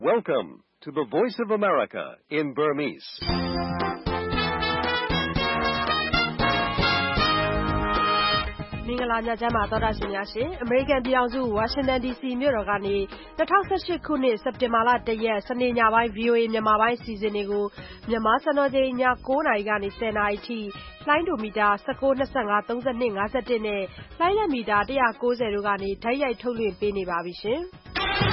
Welcome to the Voice of America in Burmese. ။မင်္ဂလာညချမ်းပါသောတာရှင်များရှင်။ American ပြည်ထောင်စု Washington DC မြို့တော်ကနေ2018ခုနှစ်စက်တင်ဘာလ1ရက်စနေညပိုင်း VOA မြန်မာပိုင်းအစီအစဉ်တွေကိုမြန်မာစံတော်ချိန်ည9:00နာရီကနေ10:00နာရီထိလိုင်းဒိုမီတာ19, 25, 32, 51နဲ့လိုင်းလက်မီတာ190တို့ကနေဓာတ်ရိုက်ထုတ်လွှင့်ပေးနေပါပြီရှင်။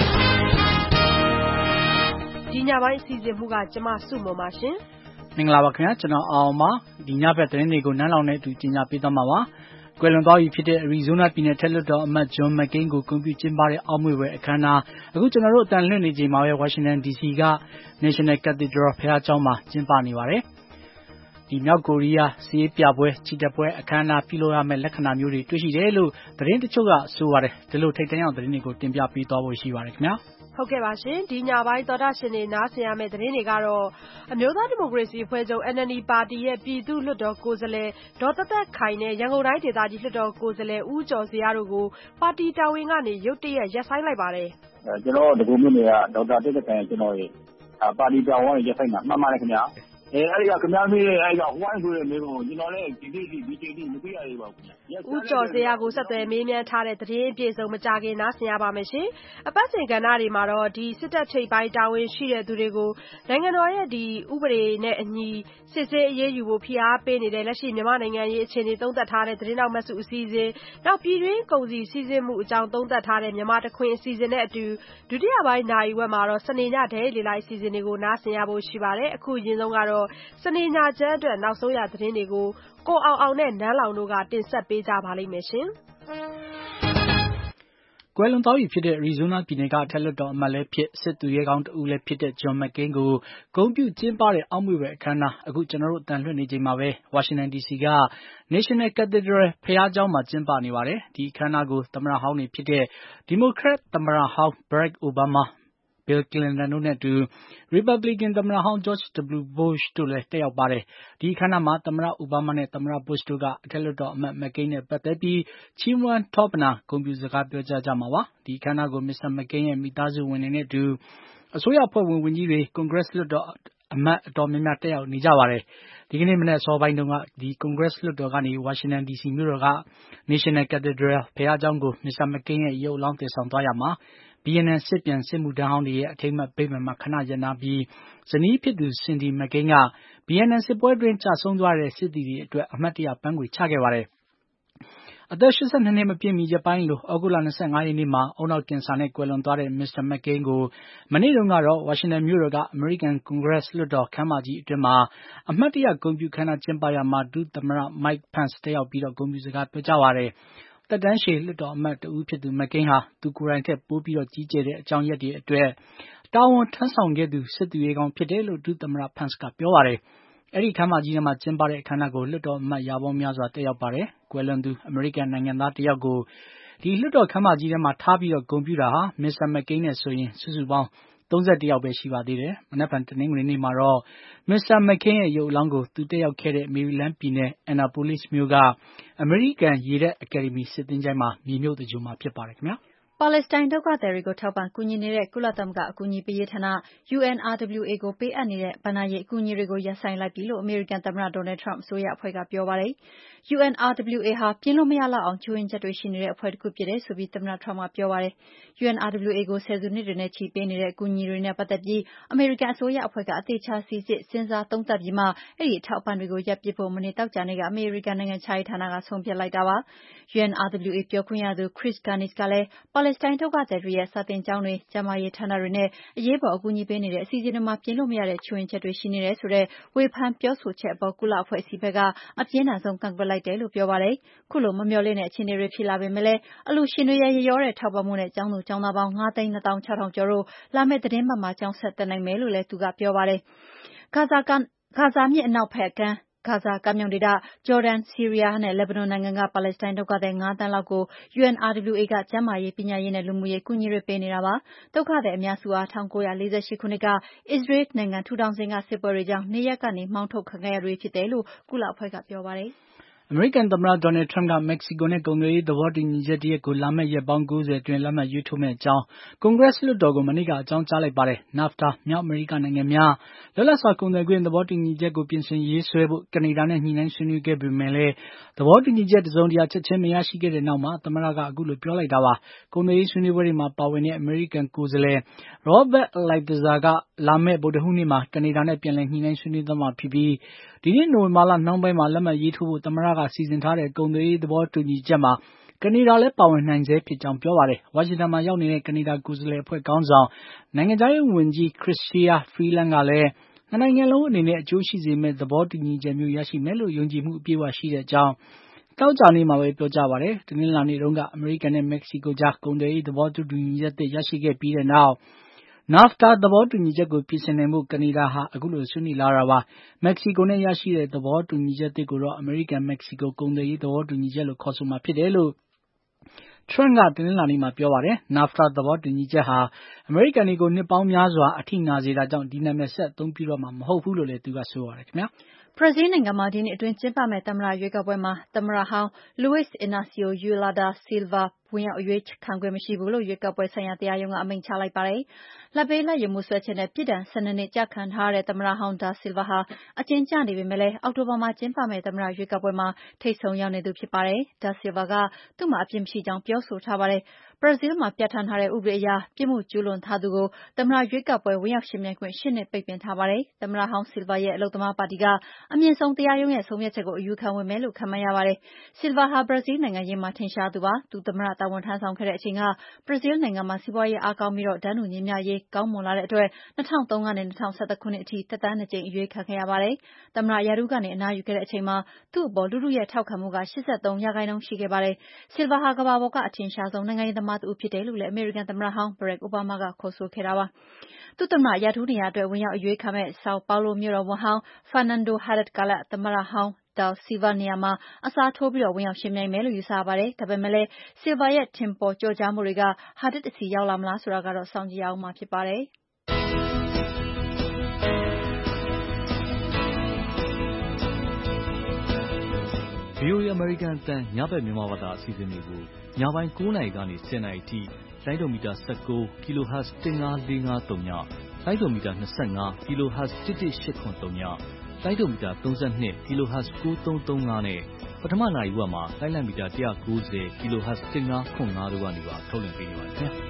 ဒီညပိုင်းအစီအစဉ်မှုကကျမစုမုံပါရှင်။မင်္ဂလာပါခင်ဗျာကျွန်တော်အောင်ပါဒီညဘက်သတင်းတွေကိုနန်းလောင်နဲ့အတူကြီးညာပေးသွားမှာပါ။ကွယ်လွန်သွားပြီဖြစ်တဲ့ Arizona ပြည်နယ်ထက်လွှတ်တော်အမတ် John McCain ကိုဂုဏ်ပြုကျင်းပတဲ့အောက်မေ့ပွဲအခမ်းအနားအခုကျွန်တော်တို့အတန်လွှင့်နေချိန်မှာပဲ Washington DC က National Cathedral ဘုရားကျောင်းမှာကျင်းပနေပါတယ်။ဒီမြောက်ကိုရီးယားစီးရေးပြပွဲချီတက်ပွဲအခမ်းအနားပြုလုပ်ရမယ့်လက္ခဏာမျိုးတွေတွေ့ရှိတယ်လို့သတင်းတချို့ကဆိုပါတယ်။ဒီလိုထိတ်တန့်အောင်သတင်းတွေကိုတင်ပြပေးသွားဖို့ရှိပါတယ်ခင်ဗျာ။ဟုတ်ကဲ့ပါရှင်ဒီညပိုင်းသောတာရှင်တွေနားဆင်ရမယ့်သတင်းတွေကတော့အမျိုးသားဒီမိုကရေစီအဖွဲ့ချုပ် NLD ပါတီရဲ့ပြည်သူ့လွှတ်တော်ကိုယ်စားလှယ်ဒေါ်သက်သက်ခိုင်နဲ့ရန်ကုန်တိုင်းဒေသကြီးလွှတ်တော်ကိုယ်စားလှယ်ဦးကျော်စရာတို့ကိုပါတီတာဝန်ကနေရုတ်တရက်ရပ်ဆိုင်းလိုက်ပါတယ်ကျွန်တော်ဒီကုမြို့နယ်ကဒေါက်တာသက်သက်ခိုင်ကျွန်တော်ရဲ့ပါတီတာဝန်ရပ်ဆိုင်းတာမှန်ပါတယ်ခင်ဗျာအဲ့ဒီကခင်ဗျားမေးအဲ့ကဝိုင်းဆိုတဲ့မေးဖို့ကျွန်တော်လည်းဒီချိန်ထိမသိရသေးပါဘူးဦးကျော်စရာကိုဆက်သွယ်မေးမြန်းထားတဲ့သတင်းအပြည့်စုံမကြခင်နားဆင်ရပါမယ်ရှင်အပတ်စဉ်ကဏ္ဍတွေမှာတော့ဒီစစ်တပ်ထိပ်ပိုင်းတာဝန်ရှိတဲ့သူတွေကိုနိုင်ငံတော်ရဲ့ဒီဥပဒေနဲ့အညီစစ်ဆေးအရေးယူဖို့ဖိအားပေးနေတဲ့လက်ရှိမြန်မာနိုင်ငံရေးအခြေအနေသုံးသပ်ထားတဲ့သတင်းတော်မဆုအစည်းအစဉ်နောက်ပြည်တွင်းကုန်စည်စီးဆင်းမှုအကြောင်းသုံးသပ်ထားတဲ့မြန်မာတခွင်အစီအစဉ်နဲ့အတူဒုတိယပိုင်းနိုင်ဝက်မှာတော့စနေညဒဲလေလိုက်အစီအစဉ်တွေကိုနားဆင်ရဖို့ရှိပါတယ်အခုအရင်ဆုံးကတော့စနေညချမ်းအတွက်နောက်ဆုံးရသတင်းတွေကိုကိုအောင်နဲ့နန်းလောင်တို့ကတင်ဆက်ပေးကြပါလိမ့်မယ်ရှင်။ကွယ်လွန်သွားပြီဖြစ်တဲ့ Arizona ပြည်နယ်ကအထက်လွှတ်တော်အမတ်လည်းဖြစ်စစ်သူရဲကောင်းတဦးလည်းဖြစ်တဲ့ John McCain ကိုဂုဏ်ပြုကျင်းပတဲ့အောက်မေ့ပွဲအခမ်းအနားအခုကျွန်တော်တို့အတန်လွှင့်နေချိန်မှာပဲ Washington DC က National Cathedral ဘုရားကျောင်းမှာကျင်းပနေပါတယ်။ဒီအခမ်းအနားကိုသမ္မတဟောင်းတွေဖြစ်တဲ့ Democrat သမ္မတဟောင်း Barack Obama、Bill Clinton တို့နဲ့အတူ Republican သမ္မတဟောင်း George W. Bush တို့လည်းတက်ရောက်ပါတယ်။ဒီအခမ်းအနားမှာသမ္မတအိုဘားမားနဲ့သမ္မတ Bush တို့ကအထက်လွှတ်တော်အမတ် McCain နဲ့ပတ်သက်ပြီးချီးမွမ်းထောပနာဂုဏ်ပြုစကားပြောကြားကြမှာပါ။ဒီအခမ်းအနားကို Mr. McCain ရဲ့မိသားစုဝင်တွေနဲ့အတူအစိုးရအဖွဲ့ဝင်ဝန်ကြီးတွေ Congress လွှတ်တော်အမတ်အတော်များများတက်ရောက်နေကြပါတယ်။ဒီကနေ့မနက်အစောပိုင်းတုန်းကဒီ Congress လွှတ်တော်ကနေ Washington DC မြို့တော်က National Cathedral ဘုရားကျောင်းကို Mr. McCain ရဲ့ရုပ်အလောင်းတင်ဆောင်သွားရာမှာBNN စစ်ပြန်စစ်မှုထမ်းဟောင်းတွေရဲ့အထိမ်းအမှတ်ဗိမာန်မှာခဏရပ်နားပြီးဇနီးဖြစ်သူ Cindy McCain က BNN စစ်ပွဲတွင်ကျဆုံးသွားတဲ့စစ်သည်တွေအတွက်အမှတ်တရပန်းခွေချခဲ့ပါတယ်။အသက်82နှစ်မပြည့်မီရက်ပိုင်းလိုဩဂုတ်လ25ရက်နေ့မှာဦးနှောက်ကင်ဆာနဲ့ကွယ်လွန်သွားတဲ့ Mr. McCain ကိုမနေ့တုန်းကတော့ဝါရှင်တန်မြို့တော်က American Congress လွှတ်တော်ခန်းမကြီးအတွင်းမှာအမှတ်တရဂုဏ်ပြုခမ်းနားကျင်းပရာမှာဒုသမ္မတ Mike Pence တက်ရောက်ပြီးဂုဏ်ပြုစကားပြောကြားပါတယ်။သက်တမ်းရှည်လွှတ်တော်အမတ်တဦးဖြစ်သူ McCain ဟာသူကိုယ်တိုင်ထက်ပိုပြီးကြီးကျယ်တဲ့အကြောင်းရက်တွေအတွက်တာဝန်ထမ်းဆောင်ခဲ့သူစစ်သူရဲကောင်းဖြစ်တယ်လို့ဒုသမ္မတ Pence ကပြောပါတယ်။အဲ့ဒီခန်းမကြီးထဲမှာကျင်းပတဲ့အခမ်းအနားကိုလွှတ်တော်အမတ်ရာပေါင်းများစွာတက်ရောက်ပါတယ်။ကွယ်လွန်သူအမေရိကန်နိုင်ငံသားတယောက်ကိုဒီလွှတ်တော်ခန်းမကြီးထဲမှာထားပြီးဂုဏ်ပြုတာဟာ Mr. McCain နဲ့ဆိုရင်စုစုပေါင်း31ယောက်ပဲရှိပါသေးတယ်။မနက်ဖြန်တနင်္ဂနွေနေ့မှာတော့ Mr. McCain ရဲ့ရုပ်အလောင်းကိုသူတက်ရောက်ခဲ့တဲ့ Maryland ပြည်နယ် Annapolis မြို့ကအမေရိကန်ရေတပ်အကယ်ဒမီစစ်သင်္ချိုင်းမှာမြေမြုပ်သဂြိုဟ်မှာဖြစ်ပါတယ်ခင်ဗျာ။ပါလက်စတိုင်းဒုက္ခသည်တွေကိုထောက်ပံ့ကူညီနေတဲ့ကုလသမဂ္ဂအကူအညီပေးရေးဌာန UNRWA ကိုပေးအပ်နေတဲ့ဘဏ္ဍာရေးအကူအညီတွေကိုရပ်ဆိုင်းလိုက်ပြီလို့အမေရိကန်သမ္မတ Donald Trump အစိုးရအဖွဲ့ကပြောပါတယ်။ UNRWA ဟာပြင်လို့မရလောက်အောင်ချို့ယွင်းချက်တွေရှိနေတဲ့အဖွဲ့တခုဖြစ်တယ်ဆိုပြီးသမ္မတ Trump ကပြောပါတယ်။ UNRWA ကိုဆယ်စုနှစ်တွေနဲ့ချီပေးနေတဲ့အကူအညီတွေနဲ့ပတ်သက်ပြီးအမေရိကန်အစိုးရအဖွဲ့ကအသေအချာစိစစ်စဉ်းစားသုံးသပ်ပြီးမှအဲဒီအထောက်အပံ့တွေကိုရပ်ပစ်ဖို့မနေ့သောကြာနေ့ကအမေရိကန်နိုင်ငံခြားရေးဌာနကဆုံးဖြတ်လိုက်တာပါ။ UNRWA ပြောခွင့်ရသူ Chris Gunness ကလည်းပါလက်စတိုင်းဒုက္ခသည်တွေရဲ့စာသင်ကျောင်းတွေ၊ကျန်းမာရေးဌာနတွေနဲ့အရေးပေါ်အကူအညီပေးနေတဲ့အစီအစဉ်တွေမှာပြင်လို့မရတဲ့ချို့ယွင်းချက်တွေရှိနေတယ်ဆိုတဲ့ဝေဖန်ပြောဆိုချက်အပေါ်ကုလအဖွဲ့အစည်းဘက်ကအပြင်းထန်ဆုံးကန့်ကွက်လိုက်တယ်လို့ပြောပါတယ်။ခုလိုမမျှော်လင့်တဲ့အခြေအနေတွေဖြစ်လာပေမဲ့လည်းအလှူရှင်တွေရဲ့ရရောတဲ့ထောက်ပံ့မှုနဲ့ကျောင်းသူကျောင်းသားပေါင်း5,260,000 ကျော်တို့လာမယ့်သီတင်းပတ်မှာကျောင်းဆက်တက်နိုင်မယ်လို့လည်းသူကပြောပါတယ်။ဂါဇာမြစ်အနောက်ဘက်ကမ်းဂါဇာကမ်းမြောင်ဒေသ၊ဂျော်ဒန်၊ဆီးရီးယားနဲ့လက်ဘနွန်နိုင်ငံကပါလက်စတိုင်းဒုက္ခသည်5 သန်းလောက်ကို UNRWA ကကျန်းမာရေး၊ပညာရေးနဲ့လူမှုရေးအကူအညီတွေပေးနေတာပါ။ဒုက္ခသည်အများစုဟာ1948ခုနှစ်ကအစ္စရေးနိုင်ငံထူထောင်စဉ်ကစစ်ပွဲတွေကြောင့်နေရပ်ကနေမောင်းထုတ်ခံခဲ့ရသူတွေဖြစ်တယ်လို့ကုလအဖွဲ့ကပြောပါတယ်။အမေရိကန်သမ္မတ Donald Trump က မက္ကဆီကိုနဲ့ ကုန်သွယ်ရေးသဘောတူညီချက်တရပ်ကို လာမယ့်ရက်ပေါင်း 90 အတွင်း လက်မှတ်ရေးထိုးမယ့်အကြောင်း ကွန်ဂရက်လွှတ်တော်ကို မနေ့က အကြောင်းကြားလိုက်ပါတယ်။ NAFTA မြောက်အမေရိကနိုင်ငံများ လွတ်လပ်စွာကုန်သွယ်ခွင့် သဘောတူညီချက်ကို ပြင်ဆင်ရေးဆွဲဖို့ ကနေဒါနဲ့ ညှိနှိုင်းဆွေးနွေးခဲ့ပေမဲ့လည်း သဘောတူညီချက် တစုံတရာ ချက်ချင်း မရရှိခဲ့တဲ့နောက်မှာ သမ္မတက အခုလို ပြောလိုက်တာပါ။ ကုန်သွယ်ရေးဆွေးနွေးပွဲတွေမှာ ပါဝင်တဲ့ အမေရိကန်ကိုယ်စားလှယ် Robert Lighthizer က လာမယ့် ဗုဒ္ဓဟူးနေ့မှာ ကနေဒါနဲ့ ပြန်လည်ညှိနှိုင်းဆွေးနွေးသွားမှာဖြစ်ပြီး ဒီနှစ် နိုဝင်ဘာလနှောင်းပိုင်းမှာ လက်မှတ်ရေးထိုးဖို့ သမ္မတက စီစဉ်ထားတဲ့ ကုန်သွယ်ရေးသဘောတူညီချက်မှာ ကနေဒါလည်း ပါဝင်နိုင်ဆဲဖြစ်ကြောင်း ပြောပါတယ်။ ဝါရှင်တန်မှာရောက်နေတဲ့ ကနေဒါကိုယ်စားလှယ်အဖွဲ့ခေါင်းဆောင် နိုင်ငံခြားရေးဝန်ကြီး Chrystia Freeland ကလည်း နှစ်နိုင်ငံလုံးအနေနဲ့ အကျိုးရှိစေမယ့် သဘောတူညီချက်မျိုး ရရှိမယ်လို့ ယုံကြည်မှု အပြည့်အဝရှိတဲ့အကြောင်း သောကြာနေ့မှာပဲ ပြောကြားပါတယ်။ တနင်္လာနေ့တုန်းက အမေရိကန်နဲ့ မက္ကဆီကိုကြား ကုန်သွယ်ရေးသဘောတူညီချက်သစ် ရရှိခဲ့ပြီးနောက် NAFTA သဘောတူညီချက်ကို ပြင်ဆင်နိုင်ဖို့ ကနေဒါဟာ အခုလို ဆွေးနွေးလာတာပါ။ မက္ကဆီကိုနဲ့ ရရှိတဲ့ သဘောတူညီချက်သစ်ကိုတော့ အမေရိကန်-မက္ကဆီကို ကုန်သွယ်ရေးသဘောတူညီချက်လို့ ခေါ်ဆိုမှာဖြစ်တယ်လို့ Trump က တနင်္လာနေ့မှာ ပြောပါတယ်။ NAFTA သဘောတူညီချက်ဟာ အမေရိကန်တွေကို နှစ်ပေါင်းများစွာ အထိနာစေတာကြောင့် ဒီနာမည် ဆက်အသုံးပြုတော့မှာ မဟုတ်ဘူးလို့လည်း သူက ဆိုပါတယ်ခင်ဗျာ။ဘရာဇီးနိုင်ငံမှာ ဒီနှစ်အတွင်းကျင်းပမယ့် သမ္မတရွေးကောက်ပွဲမှာ သမ္မတဟောင်း Luiz Inacio Lula da Silva ဝင်ရောက်အရွေးခံခွင့်မရှိဘူးလို့ ရွေးကောက်ပွဲဆိုင်ရာတရားရုံးက အမိန့်ချလိုက်ပါတယ်။ လာဘ်ပေးလာဘ်ယူမှုစွဲချက်နဲ့ ပြစ်ဒဏ် 12 နှစ်ကျခံထားရတဲ့ သမ္မတဟောင်း da Silva ဟာ အကျဉ်းကျနေပေမဲ့လည်း အောက်တိုဘာမှာကျင်းပမယ့် သမ္မတရွေးကောက်ပွဲမှာ ထိပ်ဆုံးရောက်နေသူဖြစ်ပါတယ်။ da Silva က သူ့မှာအပြစ်မရှိကြောင်း ပြောဆိုထားပါတယ်။ ဘရာဇီးမှာပြဌာန်းထားတဲ့ ဥပဒေအရ ပြစ်မှုကျူးလွန်ထားသူကို သမ္မတရွေးကောက်ပွဲ ဝင်ရောက်ယှဉ်ပြိုင်ခွင့် 8 နှစ်ပိတ်ပင်ထားပါတယ်။ သမ္မတဟောင်း Silva ရဲ့ အလုပ်သမားပါတီက အမြင့်ဆုံးတရားရုံးရဲ့ ဆုံးဖြတ်ချက်ကို အယူခံဝင်မယ်လို့ ခန့်မှန်းရပါတယ်။ Silva ဟာ ဘရာဇီးနိုင်ငံရေးမှာ ထင်ရှားသူပါ။ သူသမ္မတတာဝန်ထမ်းဆောင်ခဲ့တဲ့အချိန်က ဘရာဇီးနိုင်ငံမှာ စီးပွားရေးအားကောင်းပြီး တန်းတူညီမျှရေးကောင်းမွန်လာတဲ့အတွက် ၂၀၀၃ ကနေ ၂၀၁၁ ခုနှစ်အထိ သက်တမ်း 2 ကြိမ် အရွေးခံခဲ့ရပါတယ်။ သမ္မတရာထူးကနေ အနားယူခဲ့တဲ့အချိန်မှာ သူ့အပေါ် လူထုရဲ့ထောက်ခံမှုက ၈၃% ရှိခဲ့ပါတယ်။ Silva ဟာ ကမ္ဘာပေါ်က အထင်ရှားဆုံး နိုင်ငံရေးသမားတဦးဖြစ်တယ်လို့လည်း အမေရိကန်သမ္မတဟောင်း Barack Obama က ခေါ်ဆိုခဲ့တာပါ။ သူ့သမ္မတရာထူးနေရာအတွက် ဝင်ရောက်အရွေးခံမယ့် Sao Paulo မြို့တော်ဝန်ဟောင်း Fernando Haddad ကလည်း သမ္မတဟောင်း da Silva နေရာမှာ အစားထိုးပြီး ဝင်ရောက်ယှဉ်ပြိုင်မယ်လို့ ယူဆရပါတယ်။ ဒါပေမဲ့လည်း Silva ရဲ့ ထင်ပေါ်ကျော်ကြားမှုတွေက Haddad ဆီရောက်လာမလားဆိုတာကတော့ စောင့်ကြည့်ရဦးမှာဖြစ်ပါတယ်။ VOA အမေရိကန်အသံ ညဘက်မြန်မာဘာသာအစီအစဉ်တွေကို ညပိုင်း 9 နာရီကနေ 10 နာရီအထိ လိုင်းဒိုမီတာ 19 kHz 15453 ည၊ လိုင်းဒိုမီတာ 25 kHz 11873 ည၊ လိုင်းဒိုမီတာ 32 kHz 9335 နဲ့ ပထမနာရီဝက်မှာ လိုင်းလံမီတာ 190 kHz 1505 တို့ကနေပါ ထုတ်လွှင့်ပေးနေပါတယ်ခင်ဗျာ။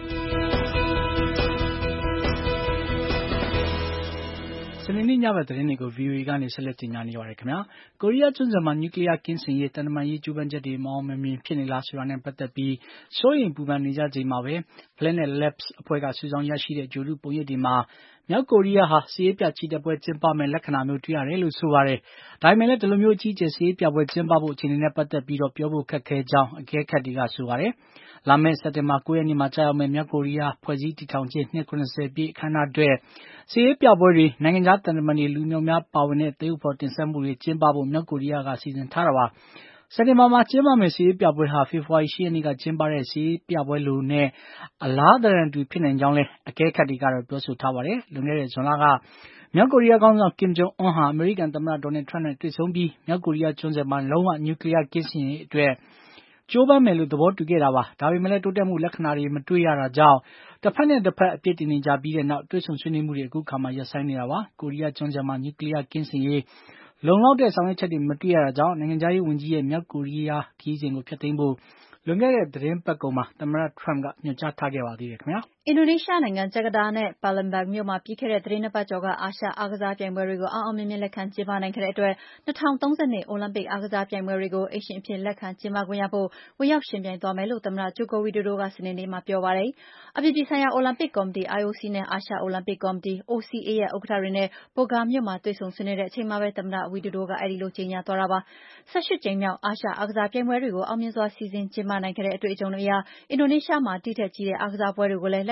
စနေနေ့ညဘက်သတင်းတွေကို VOA ကနေ ဆက်လက်တင်ပြနေပါတယ်ခင်ဗျာ။ ကိုရီးယားကျွန်းဆွယ်မှာ နျူကလီးယားကင်းစင်ရေး သံတမန်ရေးကြိုးပမ်းချက်တွေ မအောင်မမြင်ဖြစ်နေလားဆိုတာနဲ့ ပတ်သက်ပြီး စိုးရိမ်ပူပန်နေကြချိန်မှာပဲ Planet Labs အဖွဲ့က စုဆောင်းရရှိတဲ့ ဂြိုလ်တုပုံရိပ်တွေမှာ မြောက်ကိုရီးယားဟာ စစ်ရေးပြချီတက်ပွဲကျင်းပမယ့် လက္ခဏာမျိုးတွေ့ရတယ်လို့ ဆိုပါတယ်။ ဒါပေမဲ့လည်း ဒီလိုမျိုး အကြီးအကျယ်စစ်ရေးပြပွဲကျင်းပဖို့ အခြေအနေနဲ့ ပတ်သက်ပြီး ပြောဖို့ခက်ခဲကြောင်း အကဲခတ်တွေက ဆိုပါတယ်။ လာမယ့် စက်တင်ဘာ 9 ရက်နေ့မှာကျရောက်မယ့် မြောက်ကိုရီးယား ဖွဲ့စည်းတည်ထောင်ခြင်း နှစ် ၇၀ ပြည့်အခမ်းအနားအတွက် စစ်ရေးပြပွဲတွေ၊ နိုင်ငံခြားသံတမန်တွေ လူအမြောက်အများပါဝင်တဲ့ သရုပ်ဖော်တင်ဆက်မှုတွေ ကျင်းပဖို့ မြောက်ကိုရီးယားက စီစဉ်ထားတာပါ။ စက်တင်ဘာမှာကျင်းပမယ့် စစ်ရေးပြပွဲဟာ ဖေဖော်ဝါရီ ၈ ရက်နေ့ကကျင်းပတဲ့ စစ်ရေးပြပွဲလိုနဲ့ အလားသဏ္ဍာန်တူဖြစ်နိုင်ကြောင်းလည်း အကဲခတ်တွေကတော့ ပြောဆိုထားပါတယ်။ လွန်ခဲ့တဲ့ ဇွန်လက မြောက်ကိုရီးယားခေါင်းဆောင် Kim Jong Un ဟာ အမေရိကန်သမ္မတ Donald Trump နဲ့ တွေ့ဆုံပြီး မြောက်ကိုရီးယားကျွန်းဆွယ်မှာ လုံးဝ နျူကလီးယားကင်းစင်ရေးအတွက် ကြိုးပမ်းမယ်လို့ သဘောတူခဲ့တာပါ။ ဒါပေမဲ့လည်း တိုးတက်မှုလက္ခဏာတွေ မတွေ့ရတာကြောင့် တဖက်နဲ့တဖက် အပြစ်တင်နေကြပြီးနောက် တွေ့ဆုံဆွေးနွေးမှုတွေ အခုအခါမှာ ရပ်ဆိုင်းနေတာပါ။ ကိုရီးယားကျွန်းဆွယ်မှာ နျူကလီးယားကင်းစင်ရေး လုံလောက်တဲ့ ဆောင်ရွက်ချက်တွေ မတွေ့ရတာကြောင့် နိုင်ငံခြားရေးဝန်ကြီးရဲ့ မြောက်ကိုရီးယားခရီးစဉ်ကို ဖျက်သိမ်းဖို့ လွန်ခဲ့တဲ့ သီတင်းပတ်ကုန်မှာ သမ္မတ Trump က ညွှန်ကြားထားခဲ့ပါသေးတယ်ခင်ဗျာ။အင်ဒိုနီးရှားနိုင်ငံ ဂျကာတာနဲ့ Palembang မြို့မှာ ပြီးခဲ့တဲ့ သီတင်း 2 ပတ်ကျော်က အာရှအားကစားပြိုင်ပွဲတွေကို အောင်အောင်မြင်မြင် လက်ခံကျင်းပနိုင်ခဲ့တဲ့အတွက် 2032 အိုလံပစ်အားကစားပြိုင်ပွဲတွေကို အိမ်ရှင်အဖြစ် လက်ခံကျင်းပခွင့်ရဖို့ ဝင်ရောက်ယှဉ်ပြိုင်သွားမယ်လို့ သမ္မတ Joko Widodo က စနေနေ့မှာ ပြောပါတယ်။ အပြည်ပြည်ဆိုင်ရာ အိုလံပစ်ကော်မတီ IOC နဲ့ အာရှအိုလံပစ်ကော်မတီ OCA ရဲ့ ဥက္ကဋ္ဌတွေနဲ့ Bogor မြို့မှာ တွေ့ဆုံဆွေးနွေးတဲ့အချိန်မှာပဲ သမ္မတ Widodo က အဲဒီလိုကြေညာသွားတာပါ။ 18 ကြိမ်မြောက် အာရှအားကစားပြိုင်ပွဲတွေကို အောင်မြင်စွာ စီစဉ်ကျင်းပနိုင်ခဲ့တဲ့ အတွေ့အကြုံတွေအရ အင်ဒိုနီးရှားမှာ ဒီထက်ကြီးတဲ့ အားကစားပွဲတွေကိုလည်း လက်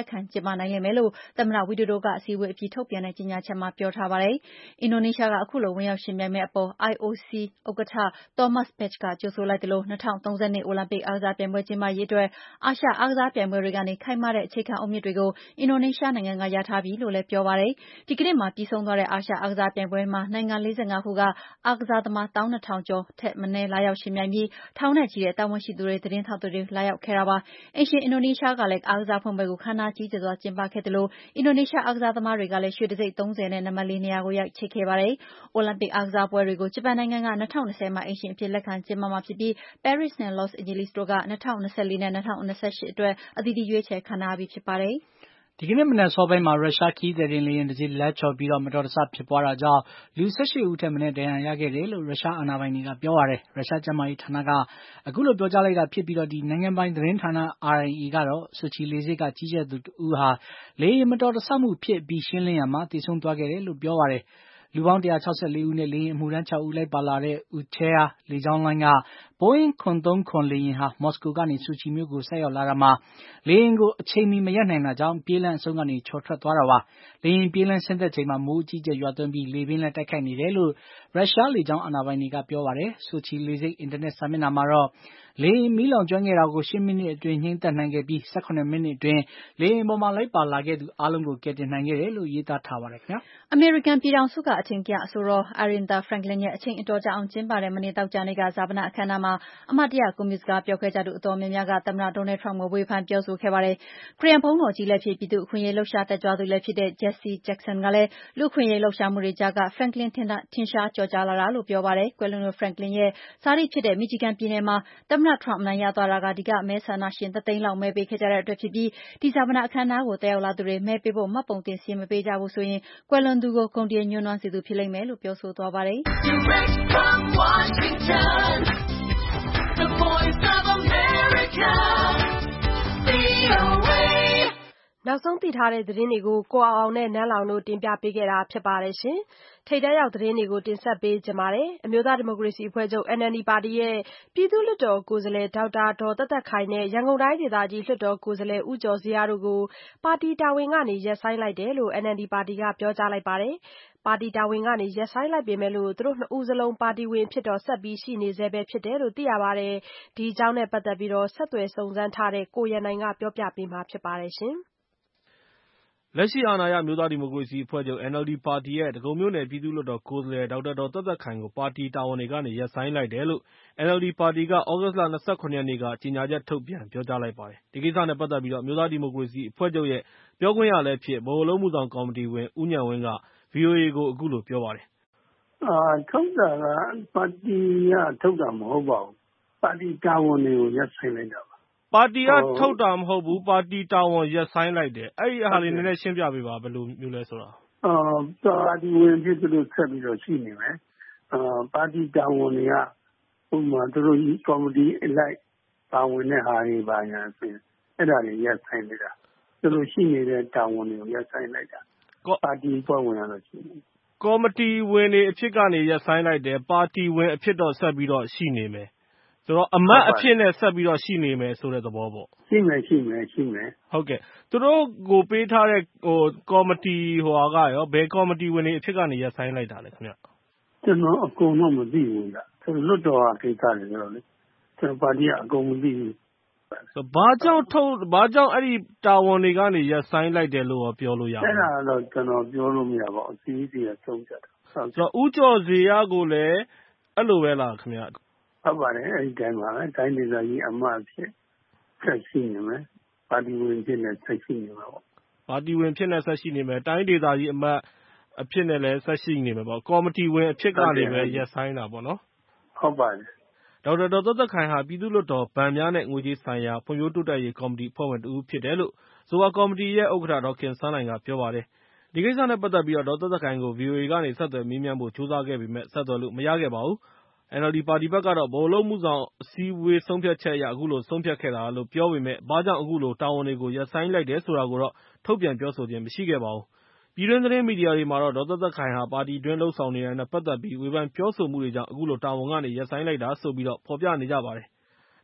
လက်ခံကျင်းပနိုင်လိမ့်မယ်လို့သမ္မတဝီဒိုဒိုကအစည်းအဝေးအပြီးထုတ်ပြန်တဲ့ကြေညာချက်မှာပြောထားပါတယ်။ အင်ဒိုနီးရှားကအခုလိုဝင်ရောက်ယှဉ်ပြိုင်မယ့်အပေါ် IOC ဥက္ကဋ္ဌ Thomas Bach ကကြိုဆိုလိုက်သလို2032အိုလံပစ်အားကစားပြိုင်ပွဲကျင်းပရေးအတွက်အာရှအားကစားပြိုင်ပွဲတွေကနေခိုင်မာတဲ့အခြေခံအုတ်မြစ်တွေကိုအင်ဒိုနီးရှားနိုင်ငံကရထားပြီလို့လည်းပြောပါတယ်။ ဒီကနေ့မှာပြီးဆုံးသွားတဲ့အာရှအားကစားပြိုင်ပွဲမှာနိုင်ငံ45ခုကအားကစားသမား12000ကျော်ထက်မနည်းလာရောက်ယှဉ်ပြိုင်ပြီးထောင်နဲ့ချီတဲ့တာဝန်ရှိသူတွေသတင်းထောက်တွေလာရောက်ခဲ့တာပါ။အိမ်ရှင်အင်ဒိုနီးရှားကလည်းအားကစားဖွင့်ပွဲကိုခမ်းနားကြီးကျယ်စွာကျင်းပခဲ့သလိုအင်ဒိုနီးရှားအားကစားသမားတွေကလည်းရွှေတံဆိပ်30နဲ့နံပါတ်4နေရာကိုရိုက်ချိတ်ခဲ့ပါတယ်။အိုလံပစ်အားကစားပွဲတွေကိုဂျပန်နိုင်ငံက2020မှာအိမ်ရှင်အဖြစ်လက်ခံကျင်းပမှာဖြစ်ပြီးပဲရစ်နဲ့လော့စ်အိန်ဂျလိစ်တို့က2024နဲ့2028အတွက်အသီးသီးရွေးချယ်ခံထားရပြီးဖြစ်ပါတယ်။ဒီကနေ့မနက်စောပိုင်းမှာရုရှားခရီးသည်တင်လေယာဉ်တစ်စီးလက်ချော်ပြီးမတော်တဆဖြစ်ပွားတာကြောင့်လူ18ဦးထက်မနည်းဒဏ်ရာရခဲ့တယ်လို့ရုရှားအာဏာပိုင်တွေကပြောပါတယ်။ရုရှားကျန်းမာရေးဌာနကအခုလိုပြောကြားလိုက်တာဖြစ်ပြီးနိုင်ငံပိုင်သတင်းဌာန RIA ကတော့ဆိုချီလေဆိပ်ကကြီးကြပ်သူတဦးဟာလေယာဉ်မတော်တဆမှုဖြစ်အပြီးရှင်းလင်းရာမှာသေဆုံးသွားခဲ့တယ်လို့ပြောပါတယ်။လူပေါင်း164ဦးနဲ့လေယာဉ်အမှုထမ်း6ဦးလိုက်ပါလာတဲ့ Uchier လေကြောင်းလိုင်းက Boeing 737 လေယာဉ်ဟာမော်စကိုကနေဆိုချီမြို့ကိုဆိုက်ရောက်လာတာမှာလေယာဉ်ကိုအချိန်မီမရပ်နိုင်တာကြောင့်ပြေးလမ်းအဆုံးကနေချော်ထွက်သွားတာပါ။လေယာဉ်ပြေးလမ်းဆင်းသက်ချိန်မှာမိုးအကြီးအကျယ်ရွာသွန်းပြီးလေပြင်းလည်းတိုက်ခိုက်နေတယ်လို့ရုရှားလေကြောင်းအာဏာပိုင်တွေကပြောပါတယ်။ဆိုချီလေဆိပ်အင်တာနက်စာမျက်နှာမှာတော့လေယာဉ်မီးလောင်ကျွမ်းခဲ့တာကို8မိနစ်အတွင်းငြှိမ်းသတ်နိုင်ခဲ့ပြီး18မိနစ်အတွင်းလေယာဉ်ပေါ်မှာလိုက်ပါလာခဲ့သူအားလုံးကိုကယ်တင်နိုင်ခဲ့တယ်လို့ရေးသားထားပါတယ်ခင်ဗျာ။အမေရိကန်ပြည်ထောင်စုကအထင်ကရအဆိုတော် Aretha Franklin ရဲ့အချိန်အတော်ကြာအောင်ကျင်းပတဲ့မနေ့သောကြာနေ့ကဈာပနအခမ်းအနားမှာအမှတ်တရဂုဏ်ပြုစကားပြောခဲ့ကြသူအတော်များများကသမ္မတ Donald Trump ကိုဝေဖန်ပြောဆိုခဲ့ပါတယ်။ ခရစ်ယာန်ဘုန်းတော်ကြီးလည်းဖြစ်ပြည်သူ့အခွင့်အရေးလှုပ်ရှားတက်ကြွသူလည်းဖြစ်တဲ့ Jesse Jackson ကလည်းလူ့အခွင့်အရေးလှုပ်ရှားမှုတွေကြားက Franklin ထင်ရှားကျော်ကြားလာတာလို့ပြောပါတယ်။ကွယ်လွန်သူ Franklin ရဲ့ဇာတိဖြစ်တဲ့ Michigan ပြည်နယ်မှာသမ္မတ Trump အနိုင်ရသွားတာကဒီကမဲဆန္ဒရှင်1သိန်းလောက်မဲပေးခဲ့ကြတဲ့အတွက်ဖြစ်ပြီးဒီဈာပနအခမ်းအနားကိုတက်ရောက်လာသူတွေမဲပေးဖို့မှတ်ပုံတင်စာရင်းမပေးကြဘူးဆိုရင်ကွယ်လွန်သူကိုဂုဏ်သတင်းညွှန်းနွမ်းစေသူဖြစ်လိမ့်မယ်လို့ပြောဆိုသွားပါတယ်။ "နောက်ဆုံးသိထားတဲ့သတင်းတွေကို ကိုအောင်အောင်နဲ့နန်းလောင်တို့တင်ပြပေးခဲ့တာဖြစ်ပါတယ်။ ထိပ်တန်းရောက်သတင်းတွေကိုတင်ဆက်ပေးချင်ပါတယ်။ အမျိုးသားဒီမိုကရေစီအဖွဲ့ချုပ် NLD ပါတီရဲ့ပြည်သူ့လွှတ်တော်ကိုယ်စားလှယ်ဒေါက်တာဒေါ်သက်သက်ခိုင်နဲ့ရန်ကုန်တိုင်းဒေသကြီးလွှတ်တော်ကိုယ်စားလှယ်ဦးကျော်ဇေယျတို့ကိုပါတီတာဝန်ကနေရပ်ဆိုင်းလိုက်တယ်လို့ NLD ပါတီကပြောကြားလိုက်ပါတယ်။ ပါတီတာဝန်ကနေရပ်ဆိုင်းလိုက်ပေမဲ့သူတို့နှစ်ဦးစလုံးပါတီဝင်အဖြစ်ဆက်ပြီးရှိနေဆဲဖြစ်တယ်လို့သိရပါတယ်။ ဒီအကြောင်းနဲ့ပတ်သက်ပြီးဆက်သွယ်စုံစမ်းထားတဲ့ကိုရန်နိုင်ကပြောပြပေးမှာဖြစ်ပါတယ်။လက်ရှိအာဏာရအမျိုးသားဒီမိုကရေစီအဖွဲ့ချုပ် NLD ပါတီရဲ့ဒဂုံမြို့နယ်ပြည်သူ့လွှတ်တော်ကိုယ်စားလှယ်ဒေါက်တာဒေါ်သက်သက်ခိုင်ကိုပါတီတာဝန်တွေကနေရပ်ဆိုင်းလိုက်တယ်လို့ NLD ပါတီကသြဂုတ်လ ၂၇ ရက်နေ့ကကြေညာချက်ထုတ်ပြန်ပြောကြားလိုက်ပါတယ်။ ဒီကိစ္စနဲ့ပတ်သက်ပြီးအမျိုးသားဒီမိုကရေစီအဖွဲ့ချုပ်ရဲ့ပြောခွင့်ရလည်းဖြစ်ဗဟိုအလုပ်အမှုဆောင်ကော်မတီဝင်ဦးဉာဏ်ဝင်းက ဗွီအိုအေကိုအခုလိုပြောပါတယ်။ထုတ်တာကပါတီကထုတ်တာမဟုတ်ပါဘူး။ပါတီတာဝန်တွေကိုရပ်ဆိုင်းလိုက်တာပါ။ပါတီကထုတ်တာမဟုတ်ဘူးပါတီတာဝန်ရပ်ဆိုင်းလိုက်တယ်။အဲဒီဟာလေးနည်းနည်းရှင်းပြပေးပါဘယ်လိုမျိုးလဲဆိုတာ။ပါတီဝင်အဖြစ်သူတို့ဆက်ပြီးတော့ရှိနေမယ်။ပါတီတာဝန်တွေကဥပမာသူတို့ကော်မတီအလိုက်ပါဝင်တဲ့ဟာတွေပါညာဆိုရင်အဲ့ဒါတွေရပ်ဆိုင်းလိုက်တာ။သူတို့ရှိနေတဲ့တာဝန်တွေကိုရပ်ဆိုင်းလိုက်တာ။ပါတီအဖွဲ့ဝင်ကတော့ရှိနေတယ်။ကော်မတီဝင်တွေအဖြစ်ကနေရပ်ဆိုင်းလိုက်တယ်။ပါတီဝင်အဖြစ်တော့ဆက်ပြီးတော့ရှိနေမယ်။ဆိုတော့အမတ်အဖြစ်နဲ့ဆက်ပြီးတော့ရှိနေမယ်ဆိုတဲ့သဘောပေါ့။ရှိမယ်။ဟုတ်ကဲ့သူတို့ကိုပေးထားတဲ့ကော်မတီဟိုဟာကရောဘယ်ကော်မတီဝင်တွေအဖြစ်ကနေရပ်ဆိုင်းလိုက်တာလဲခင်ဗျ။ကျွန်တော်အကုန်တော့မသိဘူးဗျ။လွှတ်တော်ကိစ္စတွေဆိုတော့လေကျွန်တော်ပါတီကအကုန်မသိဘူး။ဘာကြောင့်အဲ့ဒီတာဝန်တွေကနေရပ်ဆိုင်းလိုက်တယ်လို့ပြောလို့ရမလဲ။အဲ့ဒါတော့ကျွန်တော်ပြောလို့မရပါဘူး။အစည်းအဝေးကဆုံးဖြတ်တာ။ဆိုတော့ဦးကျော်ဇေယျကိုလည်းအဲ့လိုပဲလားခင်ဗျ။ဟုတ်ပါတယ်အဲ့ဒီတိုင်းပါပဲ။တိုင်းဒေသကြီးအမတ်အဖြစ်ဆက်ရှိနေမယ်။ပါတီဝင်အဖြစ်နဲ့ဆက်ရှိနေမှာပေါ့။ပါတီဝင်အဖြစ်နဲ့ဆက်ရှိနေမယ်။တိုင်းဒေသကြီးအမတ်အဖြစ်နဲ့လည်းဆက်ရှိနေမယ်ပေါ့။ကော်မတီဝင်အဖြစ်ကနေပဲရပ်ဆိုင်းတာပေါ့နော်။ဟုတ်ပါတယ်။ဒေါက်တာဒေါ်သက်သက်ခိုင်ဟာပြည်သူ့လွှတ်တော်ဘဏ်များနဲ့ငွေကြေးဆိုင်ရာဖွံ့ဖြိုးတိုးတက်ရေးကော်မတီအဖွဲ့ဝင်တဦးဖြစ်တယ်လို့အဆိုပါကော်မတီရဲ့ဥက္ကဋ္ဌဒေါ်ခင်စန်းလှိုင်ကပြောပါတယ်။ဒီကိစ္စနဲ့ပတ်သက်ပြီးဒေါ်သက်သက်ခိုင်ကို VOA ကနေဆက်သွယ်မေးမြန်းဖို့ကြိုးစားခဲ့ပေမဲ့ဆက်သွယ်လို့မရခဲ့ပါဘူး။ NLD ပါတီဘက်ကတော့ဗဟိုအလုပ်အမှုဆောင်အစည်းအဝေးဆုံးဖြတ်ချက်အရအခုလိုဆုံးဖြတ်ခဲ့တာလို့ပြောပေမဲ့ဘာကြောင့်အခုလိုတာဝန်တွေကိုရပ်ဆိုင်းလိုက်တယ်ဆိုတာကိုတော့ထုတ်ပြန်ပြောဆိုခြင်းမရှိခဲ့ပါဘူး။ပြည်တွင်းသတင်းမီဒီယာတွေမှာတော့ဒေါ်သက်သက်ခိုင်ဟာပါတီတွင်းလုပ်ဆောင်နေတာနဲ့ပတ်သက်ပြီးဝေဖန်ပြောဆိုမှုတွေကြောင့်အခုလိုတာဝန်ကနေရပ်ဆိုင်းလိုက်တာဆိုပြီးဖော်ပြနေကြပါတယ်။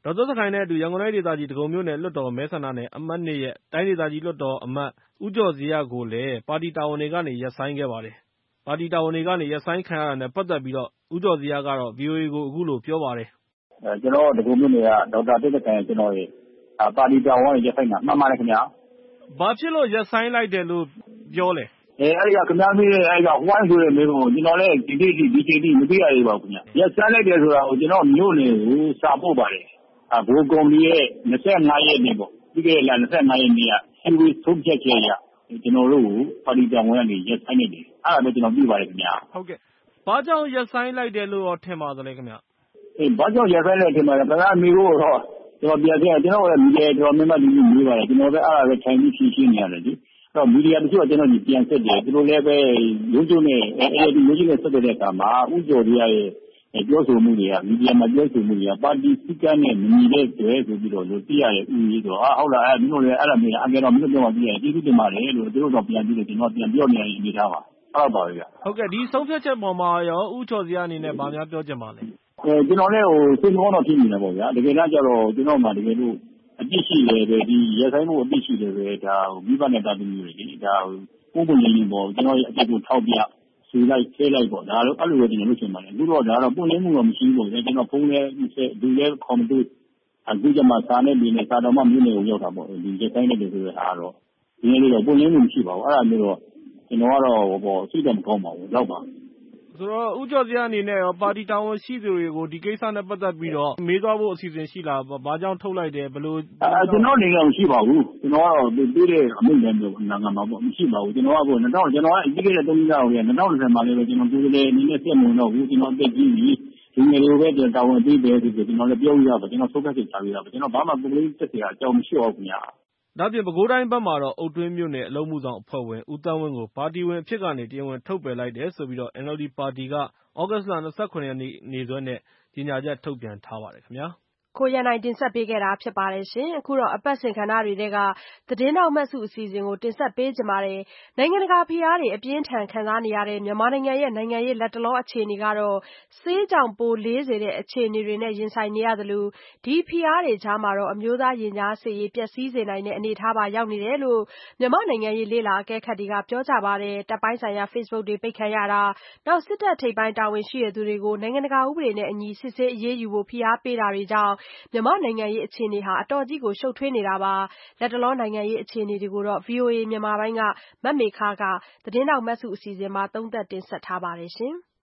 ဒေါ်သက်သက်ခိုင်နဲ့အတူရန်ကုန်တိုင်းဒေသကြီးဒဂုံမြို့နယ်လွှတ်တော်မဲဆန္ဒနယ်အမှတ် 2 ရဲ့တိုင်းဒေသကြီးလွှတ်တော်အမတ်ဦးကျော်ဇေယျကိုလည်းပါတီတာဝန်တွေကနေရပ်ဆိုင်းခဲ့ပါတယ်။ပါတီတာဝန်တွေကနေရပ်ဆိုင်းခံရတာနဲ့ပတ်သက်ပြီးဦးကျော်ဇေယျကတော့ VOA ကိုအခုလိုပြောပါတယ်။ကျွန်တော်ဒဂုံမြို့နယ်ကဒေါက်တာသက်သက်ခိုင်ကျွန်တော်ရဲ့ပါတီတာဝန်တွေရပ်ဆိုင်းတာမှန်ပါတယ်ခင်ဗျာ။ဘာဖြစ်လို့ရပ်ဆိုင်းလိုက်တယ်လို့ပြောလဲ။အဲ့ဒီကခင်ဗျားမေးတဲ့အဲ့ကဝိုင်းဆိုတဲ့မေးခွန်းကိုကျွန်တော်လည်းဒီချိန်မသိရသေးပါဘူးခင်ဗျာ။ရပ်ဆိုင်းလိုက်တယ်ဆိုတာကိုကျွန်တော်မြို့နယ်ကိုစာပို့ပါတယ်။ဘိုးကော်မတီရဲ့25ရက်နေ့ပေါ့ပြီးခဲ့တဲ့လ25ရက်နေ့ကစီဝေးဆုံးဖြတ်ချက်အရကျွန်တော်တို့ကိုပါတီတာဝန်ကနေရပ်ဆိုင်းနေတယ်။အဲ့ဒါပဲကျွန်တော်ပြပါတယ်ခင်ဗျာ။ဟုတ်ကဲ့။ဘာကြောင့်ရပ်ဆိုင်းလိုက်တယ်လို့ထင်ပါသလဲခင်ဗျာ။ဘာကြောင့်ရပ်ဆိုင်းလိုက်တယ်ထင်ပါလဲ။ခင်ဗျားမေးဖို့တော့ကျွန်တော်ပြန်ပြန်ကျွန်တော်ရဲ့မီဒီယာတော်မြန်မာလူမျိုးမေးပါတယ်ကျွန်တော်လည်းအဲ့ဒါပဲထိုင်ပြီးဖြေရှင်းနေရတယ်လေ။တော့မီဒီယာတချို့ကကျွန်တော်ပြန်ဆက်တယ်သူတို့လည်းပဲရုံးချုပ်နဲ့အဲဒီရုံးချုပ်နဲ့ဆက်တဲ့အခါမှာဥကျော်ကြီးရဲ့ပြောဆိုမှုတွေကမီဒီယာမှာပြောဆိုမှုတွေကပါတီစည်းကမ်းနဲ့မညီတဲ့တွဲဆိုပြီးတော့လို့သိရတယ်ဥကြီးတော့ဟုတ်လားမင်းတို့လည်းအဲ့ဒါမျိုးအကြတော့မင်းတို့ပြောမှသိရတယ်ကျေးဇူးတင်ပါတယ်လို့သူတို့တော့ပြန်ပြီးတော့ကျွန်တော်ပြန်ပြောနေရတဲ့အနေထားပါဟုတ်ပါပြီဗျဟုတ်ကဲ့ဒီဆုံးဖြတ်ချက်ပေါ်မှာရောဥကျော်စီအနေနဲ့ဗာများပြောချင်ပါလဲကျွန်တော်လည်းစိတ်ကောင်းတော့ဖြစ်နေတယ်ပေါ့ဗျာတကယ်တော့ကျတော့ကျွန်တော်မှတကယ်လို့အပြစ်ရှိတယ်ပဲဒီရဲဆိုင်မှုအပြစ်ရှိတယ်ပဲဒါမိဘနဲ့တာသမီးတွေဒီဒါပုံပုံရင်းပေါ့ကျွန်တော်ရဲ့အပြစ်ကိုထောက်ပြဆူလိုက်ဆဲလိုက်ပေါ့ဒါတော့အဲ့လိုပဲကျွန်တော်လုပ်ချင်ပါတယ်အခုတော့ဒါတော့ပုံရင်းမှုတော့မရှိဘူးပေါ့ကျွန်တော်ဖုန်းလည်းဒီလည်းကွန်ပျူတာအခုကျမှစာနဲ့ပြီးနေစာတော်မှမြို့နယ်ကိုရောက်တာပေါ့ဒီရဲဆိုင်နဲ့ဆိုတဲ့အားတော့ဒီနေ့တော့ပုံရင်းမှုမရှိပါဘူးအဲ့ဒါမျိုးတော့ကျွန်တော်ကတော့စိတ်တော့မကောင်းပါဘူးတော့ပါဆိုတော့ဦးကျော်စရာအနေနဲ့ရောပါတီတာဝန်ရှိသူတွေကိုဒီကိစ္စနဲ့ပတ်သက်ပြီးတော့မေးသွားဖို့အစီအစဉ်ရှိလားဘာကြောင့်ထုတ်လိုက်တယ်ဘယ်လိုကျွန်တော်အနေနဲ့မရှိပါဘူးကျွန်တော်ကတော့ပြီးတဲ့အမိန့်နဲ့မျိုးနိုင်ငံမှာပေါ့မရှိပါဘူးကျွန်တော်ကကျွန်တော်ပြီးခဲ့တဲ့3လကို2020မှာလည်းကျွန်တော်ကိုယ်လည်းအနေနဲ့ဆက်မဝင်တော့ဘူးကျွန်တော်တက်ကြည့်ပြီးဒီငယ်လေးပဲတာဝန်ပေးတယ်ဆိုပြီးကျွန်တော်လည်းပြောရပါကျွန်တော်ဆုံးဖြတ်ချက်ချပေးရပါကျွန်တော်ဘာမှပုံလေးတက်စရာအကြောင်းမရှိပါဘူးခင်ဗျာဒါပြင်ပဲခူးတိုင်းဘက်မှာတော့အုတ်တွင်းမြို့နယ်အလုံးမှုဆောင်အဖွဲ့ဝင်ဦးတန်းဝင်းကိုပါတီဝင်အဖြစ်ကနေတရားဝင်ထုတ်ပယ်လိုက်တယ်ဆိုပြီး NLD ပါတီကဩဂတ်စ်လ29 ရက်နေ့စွဲနဲ့ကြေညာချက်ထုတ်ပြန်ထားပါတယ်ခင်ဗျာကိုရန်နိုင်တင်ဆက်ပေးခဲ့တာဖြစ်ပါတယ်ရှင်။အခုတော့အပတ်စဉ်ကဏ္ဍတွေထဲကသတင်းတောက်မှတ်စုအစီအစဉ်ကိုတင်ဆက်ပေးကြပါမယ်။နိုင်ငံတကာဖိအားတွေအပြင်းထန်ခံစားနေရတဲ့မြန်မာနိုင်ငံရဲ့နိုင်ငံရေးလက်တလောအခြေအနေကတော့ဆေးကြောင့်ပိုလေးစေတဲ့အခြေအနေတွေနဲ့ရင်ဆိုင်နေရသလိုဒီဖိအားတွေကြားမှာတော့အမျိုးသားရင်ကြားစေ့ရေးပျက်စီးစေနိုင်တဲ့အနေအထားပါရောက်နေတယ်လို့မြန်မာနိုင်ငံရေးလေ့လာအကဲခတ်တွေကပြောကြပါတယ်။တပ်ပိုင်းဆိုင်ရာ Facebook တွေပိတ်ခံရတာနောက်စစ်တပ်ထိပ်ပိုင်းတာဝန်ရှိသူတွေကိုနိုင်ငံတကာဥပဒေနဲ့အညီစစ်ဆေးအရေးယူဖို့ဖိအားပေးတာတွေကြောင့်မြန်မာနိုင်ငံရေးအခြေအနေဟာအတော်ကြီးကိုရှုပ်ထွေးနေတာပါ။လက်တလောနိုင်ငံရေးအခြေအနေတွေကိုတော့ VOA မြန်မာပိုင်းကမမေခကသတင်းတောက်မတ်စုအစီအစဉ်မှာသုံးသပ်တင်ဆက်ထားပါတယ်ရှင်။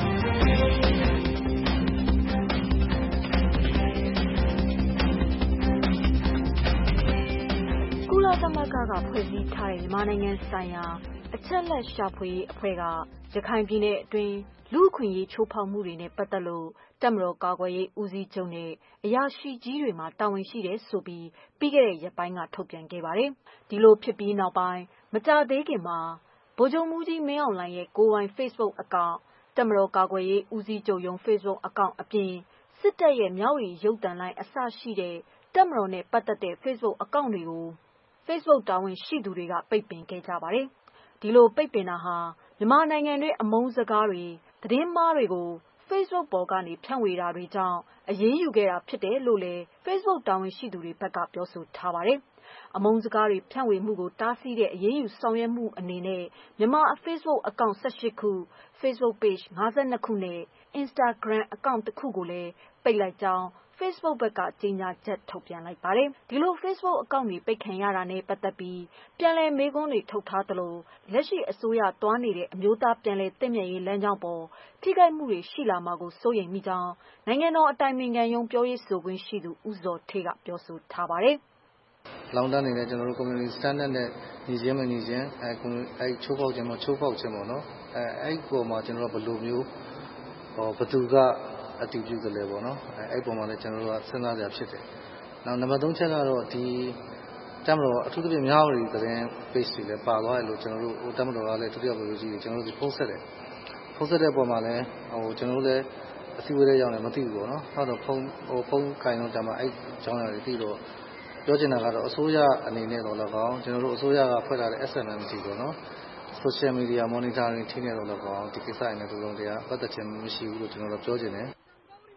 ကုလသမဂ္ဂကဖွဲ့စည်းထားတဲ့မြန်မာနိုင်ငံဆိုင်ရာအချက်အလက်ရှာဖွေရေးအဖွဲ့ကရခိုင်ပြည်နယ်အတွင်းလူ့အခွင့်အရေးချိုးဖောက်မှုတွေနဲ့ပတ်သက်လို့တပ်မတော်ကာကွယ်ရေးဦးစီးချုပ်နဲ့အရာရှိကြီးတွေမှာတာဝန်ရှိတယ်ဆိုပြီးပြီးခဲ့တဲ့ရက်ပိုင်းကထုတ်ပြန်ခဲ့ပါတယ်။ဒီလိုဖြစ်ပြီးနောက်ပိုင်းမကြာသေးခင်မှာဗိုလ်ချုပ်မှူးကြီးမင်းအောင်လှိုင်ရဲ့ကိုယ်ပိုင် Facebook အကောင့်တပ်မတော်ကာကွယ်ရေးဦးစီးချုပ်ရုံး Facebook အကောင့်အပြင်စစ်တပ်ရဲ့မျက်ဝေရုပ်သံလိုင်းအစရှိတဲ့တပ်မတော်နဲ့ပတ်သက်တဲ့ Facebook အကောင့်တွေကို Facebook တာဝန်ရှိသူတွေကပိတ်ပင်ခဲ့ကြပါတယ်။ဒီလိုပိတ်ပင်တာဟာမြန်မာနိုင်ငံတွင်းအမုန်းစကားတွေသတင်းမှားတွေကို Facebook ပေါ်ကနေဖြန့်ဝေတာတွေကြောင့်အရေးယူခဲ့တာဖြစ်တယ်လို့လည်း Facebook တာဝန်ရှိသူတွေဘက်ကပြောဆိုထားပါတယ်။အမုန်းစကားတွေဖြန့်ဝေမှုကိုတားဆီးတဲ့အရေးယူဆောင်ရွက်မှုအနေနဲ့မြန်မာ Facebook အကောင့်18ခု Facebook Page 52ခုနဲ့ Instagram အကောင့်တစ်ခုကိုလည်းပိတ်လိုက်ကြောင်းFacebook ဘက်ကကြေညာချက်ထုတ်ပြန်လိုက်ပါတယ်။ဒီလို Facebook အကောင့်တွေပိတ်ခံရတာနဲ့ပတ်သက်ပြီးပြန်လည်မေးခွန်းတွေထုတ်ထားသလိုလက်ရှိအစိုးရတွားနေတဲ့အမျိုးသားပြန်လည်သင့်မြတ်ရေးလမ်းကြောင်းပေါ်ထိခိုက်မှုတွေရှိလာမှာကိုစိုးရိမ်မိကြောင်းနိုင်ငံတော်အတိုင်ပင်ခံရုံးပြောရေးဆိုခွင့်ရှိသူဦးဇော်ဌေးကပြောဆိုထားပါတယ်။လောင်တန်းနေတဲ့ကျွန်တော်တို့ community standard နဲ့ညီချင်းမညီချင်းချိုးဖောက်ခြင်းပေါ့နော်အဲ့ပေါ်မှာကျွန်တော်တို့ဘယ်လိုမျိုးဘသူကအတည်ပြုကြလဲပေါ့နော်အဲ့ပေါ်မှာလည်းကျွန်တော်တို့ကစဉ်းစားကြဖြစ်တယ်။နောက်နံပါတ်3ချက်ကတော့ဒီတပ်မတော်အထူးသဖြင့်များဝတီသတင်း page တွေလည်းပါသွားတယ်လို့ကျွန်တော်တို့တပ်မတော်ကလည်းဒုတိယဗိုလ်ချုပ်ကြီးတွေကျွန်တော်တို့ဖုန်းဆက်တယ်။ဖုန်းဆက်တဲ့ပုံမှာလည်းကျွန်တော်တို့လည်းအစည်းအဝေးတွေရောက်နေမသိဘူးပေါ့နော်။နောက်တော့ဖုန်းကင်တော့တမအဲ့အကြောင်းအရာတွေသိတော့ပြောချင်တာကတော့အစိုးရအနေနဲ့တော့လည်းကောင်းကျွန်တော်တို့အစိုးရကဖွဲ့ထားတဲ့ SMMT ပေါ့နော် Social Media Monitoring Team နဲ့တော့လည်းကောင်းဒီကိစ္စနဲ့တုံ့ပြန်ပတ်သက်ခြင်းမရှိဘူးလို့ကျွန်တော်တို့ပြောချင်တယ်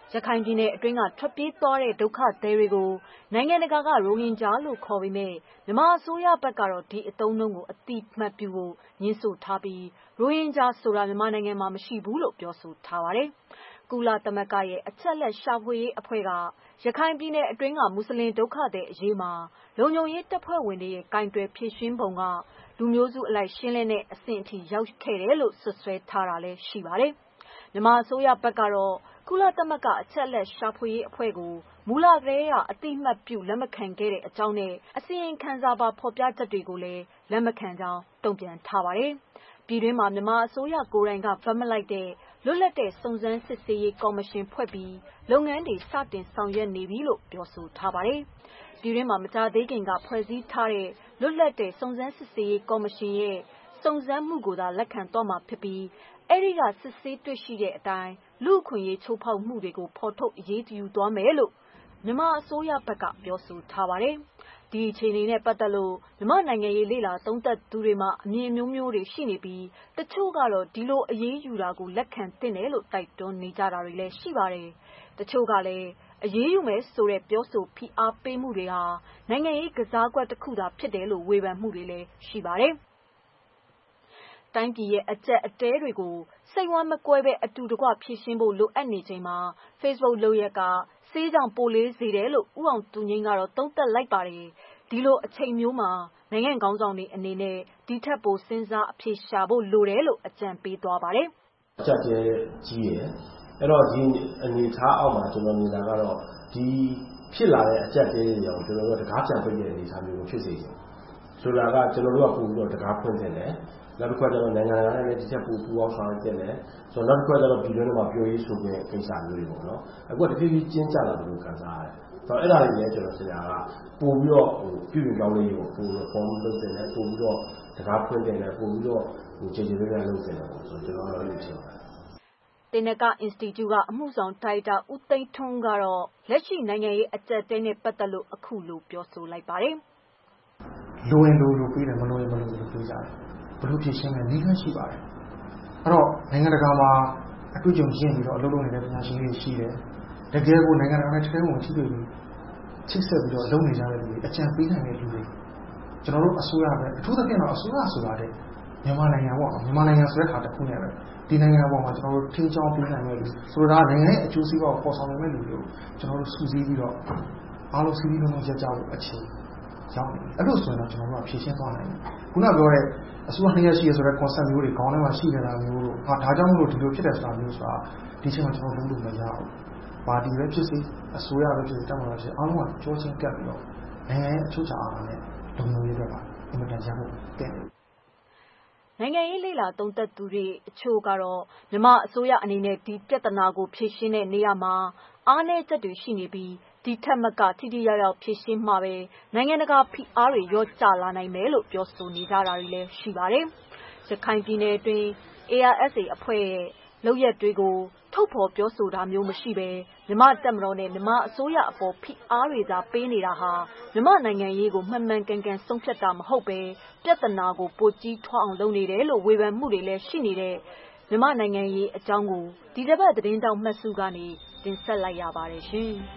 ရခိုင်ပြည်နယ်အတွင်းကထွက်ပြေးသွားတဲ့ဒုက္ခသည်တွေကိုနိုင်ငံတကာကရိုဟင်ဂျာလို့ခေါ်ပေမဲ့မြန်မာအစိုးရဘက်ကတော့ဒီအသုံးအနှုန်းကိုအတိအမှတ်ပြုဖို့ငြင်းဆိုထားပြီးရိုဟင်ဂျာဆိုတာမြန်မာနိုင်ငံမှာမရှိဘူးလို့ပြောဆိုထားပါတယ်။ကုလသမဂ္ဂရဲ့အချက်လက်ရှာဖွေရေးအဖွဲ့ကရခိုင်ပြည်နယ်အတွင်းကမွတ်စလင်ဒုက္ခသည်အရေးမှာလုံခြုံရေးတပ်ဖွဲ့ဝင်တွေရဲ့ကင်တွယ်ဖြည့်ရှင်းပုံကလူမျိုးစုအလိုက်ရှင်းလင်းတဲ့အဆင့်အထိရောက်ခဲ့တယ်လို့ဆွဆွဲထားတာလည်းရှိပါတယ်။မြန်မာအစိုးရဘက်ကတော့ကုလသမဂ္ဂအချက်လက်ရှာဖွေရေးအဖွဲ့ကိုမူလကတည်းကအတိအမှတ်ပြုလက်မခံခဲ့တဲ့အကြောင်းနဲ့အစီရင်ခံစာပါဖော်ပြချက်တွေကိုလည်းလက်မခံကြောင်းတုံ့ပြန်ထားပါတယ်။ပြည်တွင်းမှာမြန်မာအစိုးရကိုယ်တိုင်ကဗတ်မလိုက်တဲ့လွတ်လပ်တဲ့စုံစမ်းစစ်ဆေးရေးကော်မရှင်ဖွဲ့ပြီးလုပ်ငန်းတွေစတင်ဆောင်ရွက်နေပြီလို့ပြောဆိုထားပါတယ်။ပြည်တွင်းမှာမကြာသေးခင်ကဖွဲ့စည်းထားတဲ့လွတ်လပ်တဲ့စုံစမ်းစစ်ဆေးရေးကော်မရှင်ရဲ့စုံစမ်းမှုကိုသာလက်ခံသွားမှာဖြစ်ပြီးအဲဒီကစစ်ဆေးတွေ့ရှိတဲ့အတိုင်းလူ့အခွင့်အရေးချိုးဖောက်မှုတွေကိုဖော်ထုတ်အရေးယူသွားမယ်လို့မြန်မာအစိုးရဘက်ကပြောဆိုထားပါတယ်။ဒီအခြေအနေနဲ့ပတ်သက်လို့မြန်မာနိုင်ငံရေးလေ့လာသုံးသပ်သူတွေမှာအမြင်မျိုးမျိုးတွေရှိနေပြီးတချို့ကတော့ဒီလိုအရေးယူတာကိုလက်ခံသင့်တယ်လို့တိုက်တွန်းနေကြတာတွေလည်းရှိပါတယ်။တချို့ကလည်းအရေးယူမယ်ဆိုတဲ့ပြောဆိုဖိအားပေးမှုတွေဟာနိုင်ငံရေးကစားကွက်တစ်ခုသာဖြစ်တယ်လို့ဝေဖန်မှုတွေလည်းရှိပါတယ်။တိုင်းပြည်ရဲ့အကျက်အတဲတွေကိုစိတ်ဝမ်းမကွဲပဲအတူတကွဖြည့်ရှင်းဖို့လိုအပ်နေချိန်မှာ Facebook လုပ်ရက်ကဆေးကြောင့်ပိုလေးစေတယ်လို့ဦးအောင်သူငိမ့်ကတော့သုံးသပ်လိုက်ပါတယ်။ဒီလိုအချိန်မျိုးမှာနိုင်ငံခေါင်းဆောင်တွေအနေနဲ့ဒီထက်ပိုစဉ်းစားအဖြေရှာဖို့လိုတယ်လို့အကြံပေးသွားပါတယ်။အကျက်တဲကြီးရယ်အဲ့တော့ဒီအနေထားအောက်မှာကျွန်တော်မြင်တာကတော့ဒီဖြစ်လာတဲ့အကျက်တဲတွေအောင်ကျွန်တော်တို့တကားပြန်ပိတ်တဲ့အနေအထားမျိုးကိုဖြစ်စေချင်ဆိုတာကကျွန်တော်တို့ကပို့ပြီးတော့တကားဖွင့်တင်တယ်နောက်တစ်ခါကျတော့နိုင်ငံတကာနဲ့ဒီချက်ပူအောင်ဆောင်ရွက်တင်တယ်ဆိုတော့နောက်တစ်ခါကျတော့ပြည်တွင်းမှာပြောရေးဆိုတဲ့ကိစ္စမျိုးတွေပေါ့နော်အခုကတဖြည်းဖြည်းကျဉ်းကျလာတယ်လို့ခံစားရတယ်ဆိုတော့အဲ့ဒါတွေလည်းကျွန်တော်ဆရာကပို့ပြီးတော့ပြုပြင်ပြောင်းလဲရေးကိုပို့ပြီး form လုပ်တင်တယ်ပို့ပြီးတော့တကားဖွင့်တင်တယ်ပို့ပြီးတော့ခြေခြေလေးလေးလုပ်တင်တယ်ပေါ့ဆိုတော့ကျွန်တော်လည်းလုပ်ချင်ပါတယ်တေနကအင်စတီကျုကအမှုဆောင်ဒါရိုက်တာဦးသိန်းထွန်းကတော့လက်ရှိနိုင်ငံရေးအကျပ်တဲနဲ့ပတ်သက်လို့အခုလိုပြောဆိုလိုက်ပါတယ်။လိုရင်လိုပြီးတယ်မလိုရင်မလိုလို့ပြောကြတယ်။ဘလို့ဖြစ်ရှင်းမယ်နည်းလမ်းရှိပါတယ်။အဲ့တော့နိုင်ငံတကာမှာအတွေ့အကြုံရှင်းပြီးတော့အလုပ်လုပ်နေတဲ့ပညာရှင်တွေရှိတယ်။တကယ်ကိုနိုင်ငံတကာနဲ့ထဲဝင်ထိတွေ့ပြီးချိတ်ဆက်ပြီးတော့လုပ်နေကြတဲ့လူတွေအကြံပေးနိုင်တဲ့လူတွေကျွန်တော်တို့အစိုးရပဲအထူးသဖြင့်တော့အစိုးရဆိုတာတဲ့မြန်မာနိုင်ငံပေါ့မြန်မာနိုင်ငံဆိုတဲ့ခါတစ်ခုနဲ့ပဲဒီနိုင်ငံပေါ်မှာကျွန်တော်တို့ထင်းချောင်းပေးနိုင်မယ်လို့ဆိုတာနိုင်ငံရဲ့အကျိုးစီးပွားကိုပေါ်ဆောင်နိုင်မယ့်လူတွေကိုကျွန်တော်တို့စုစည်းပြီးတော့အားလုံးစီးပြီးလုံးလုံးကြကြဖို့အခြေရောက်နေအဲ့လိုဆိုရင်တော့ကျွန်တော်တို့ကဖြည့်ရှင်းသွားနိုင်တယ်ခုနပြောတဲ့အစိုးရနှစ်ရက်ရှိရဆိုတဲ့ concept မျိုးတွေခေါင်းထဲမှာရှိနေတာမျိုးတို့ဒါကြောင့်မလို့ဒီလိုဖြစ်တယ်ဆိုတာမျိုးဆိုတာဒီချိန်မှာကျွန်တော်လုံးလို့မရဘူးပါတီပဲဖြစ်စေအစိုးရပဲဖြစ်စေတက်မှာဖြစ်အားလုံးကကြောချင်းကပ်ပြီးတော့နိုင်ငံရဲ့အချို့ချာအားနဲ့လုံခြုံရေးတွေပါအင်မတန်ရဖို့ကဲနိုင်ငံရေးလေလာသုံးသက်သူတွေအချို့ကတော့မြန်မာအစိုးရအနေနဲ့ဒီပြဿနာကိုဖြေရှင်းတဲ့နေရာမှာအားနည်းချက်တွေရှိနေပြီးဒီထက်မကထိထိရောက်ရောက်ဖြေရှင်းမှာပဲနိုင်ငံတကာဖိအားတွေရောကျလာနိုင်မယ်လို့ပြောဆိုနေကြတာတွေလည်းရှိပါတယ်။ရခိုင်ပြည်နယ်အတွင်း ARSA အဖွဲ့ရဲ့လုပ်ရက်တွေကိုထုတ်ဖော်ပြောဆိုတာမျိုးမရှိဘဲမြန်မာတပ်မတော်နဲ့မြန်မာအစိုးရအပေါ်ဖိအားတွေသာပေးနေတာဟာမြန်မာနိုင်ငံရေးကိုမှန်မှန်ကန်ကန်ဆုံးဖြတ်တာမဟုတ်ပဲပြဿနာကိုပိုကြီးထွားအောင်လုပ်နေတယ်လို့ဝေဖန်မှုတွေလည်းရှိနေတဲ့မြန်မာနိုင်ငံရေးအကြောင်းကိုဒီတစ်ပတ်သတင်းတောက်မှတ်စုကနေတင်ဆက်လိုက်ရပါတယ်ရှင်။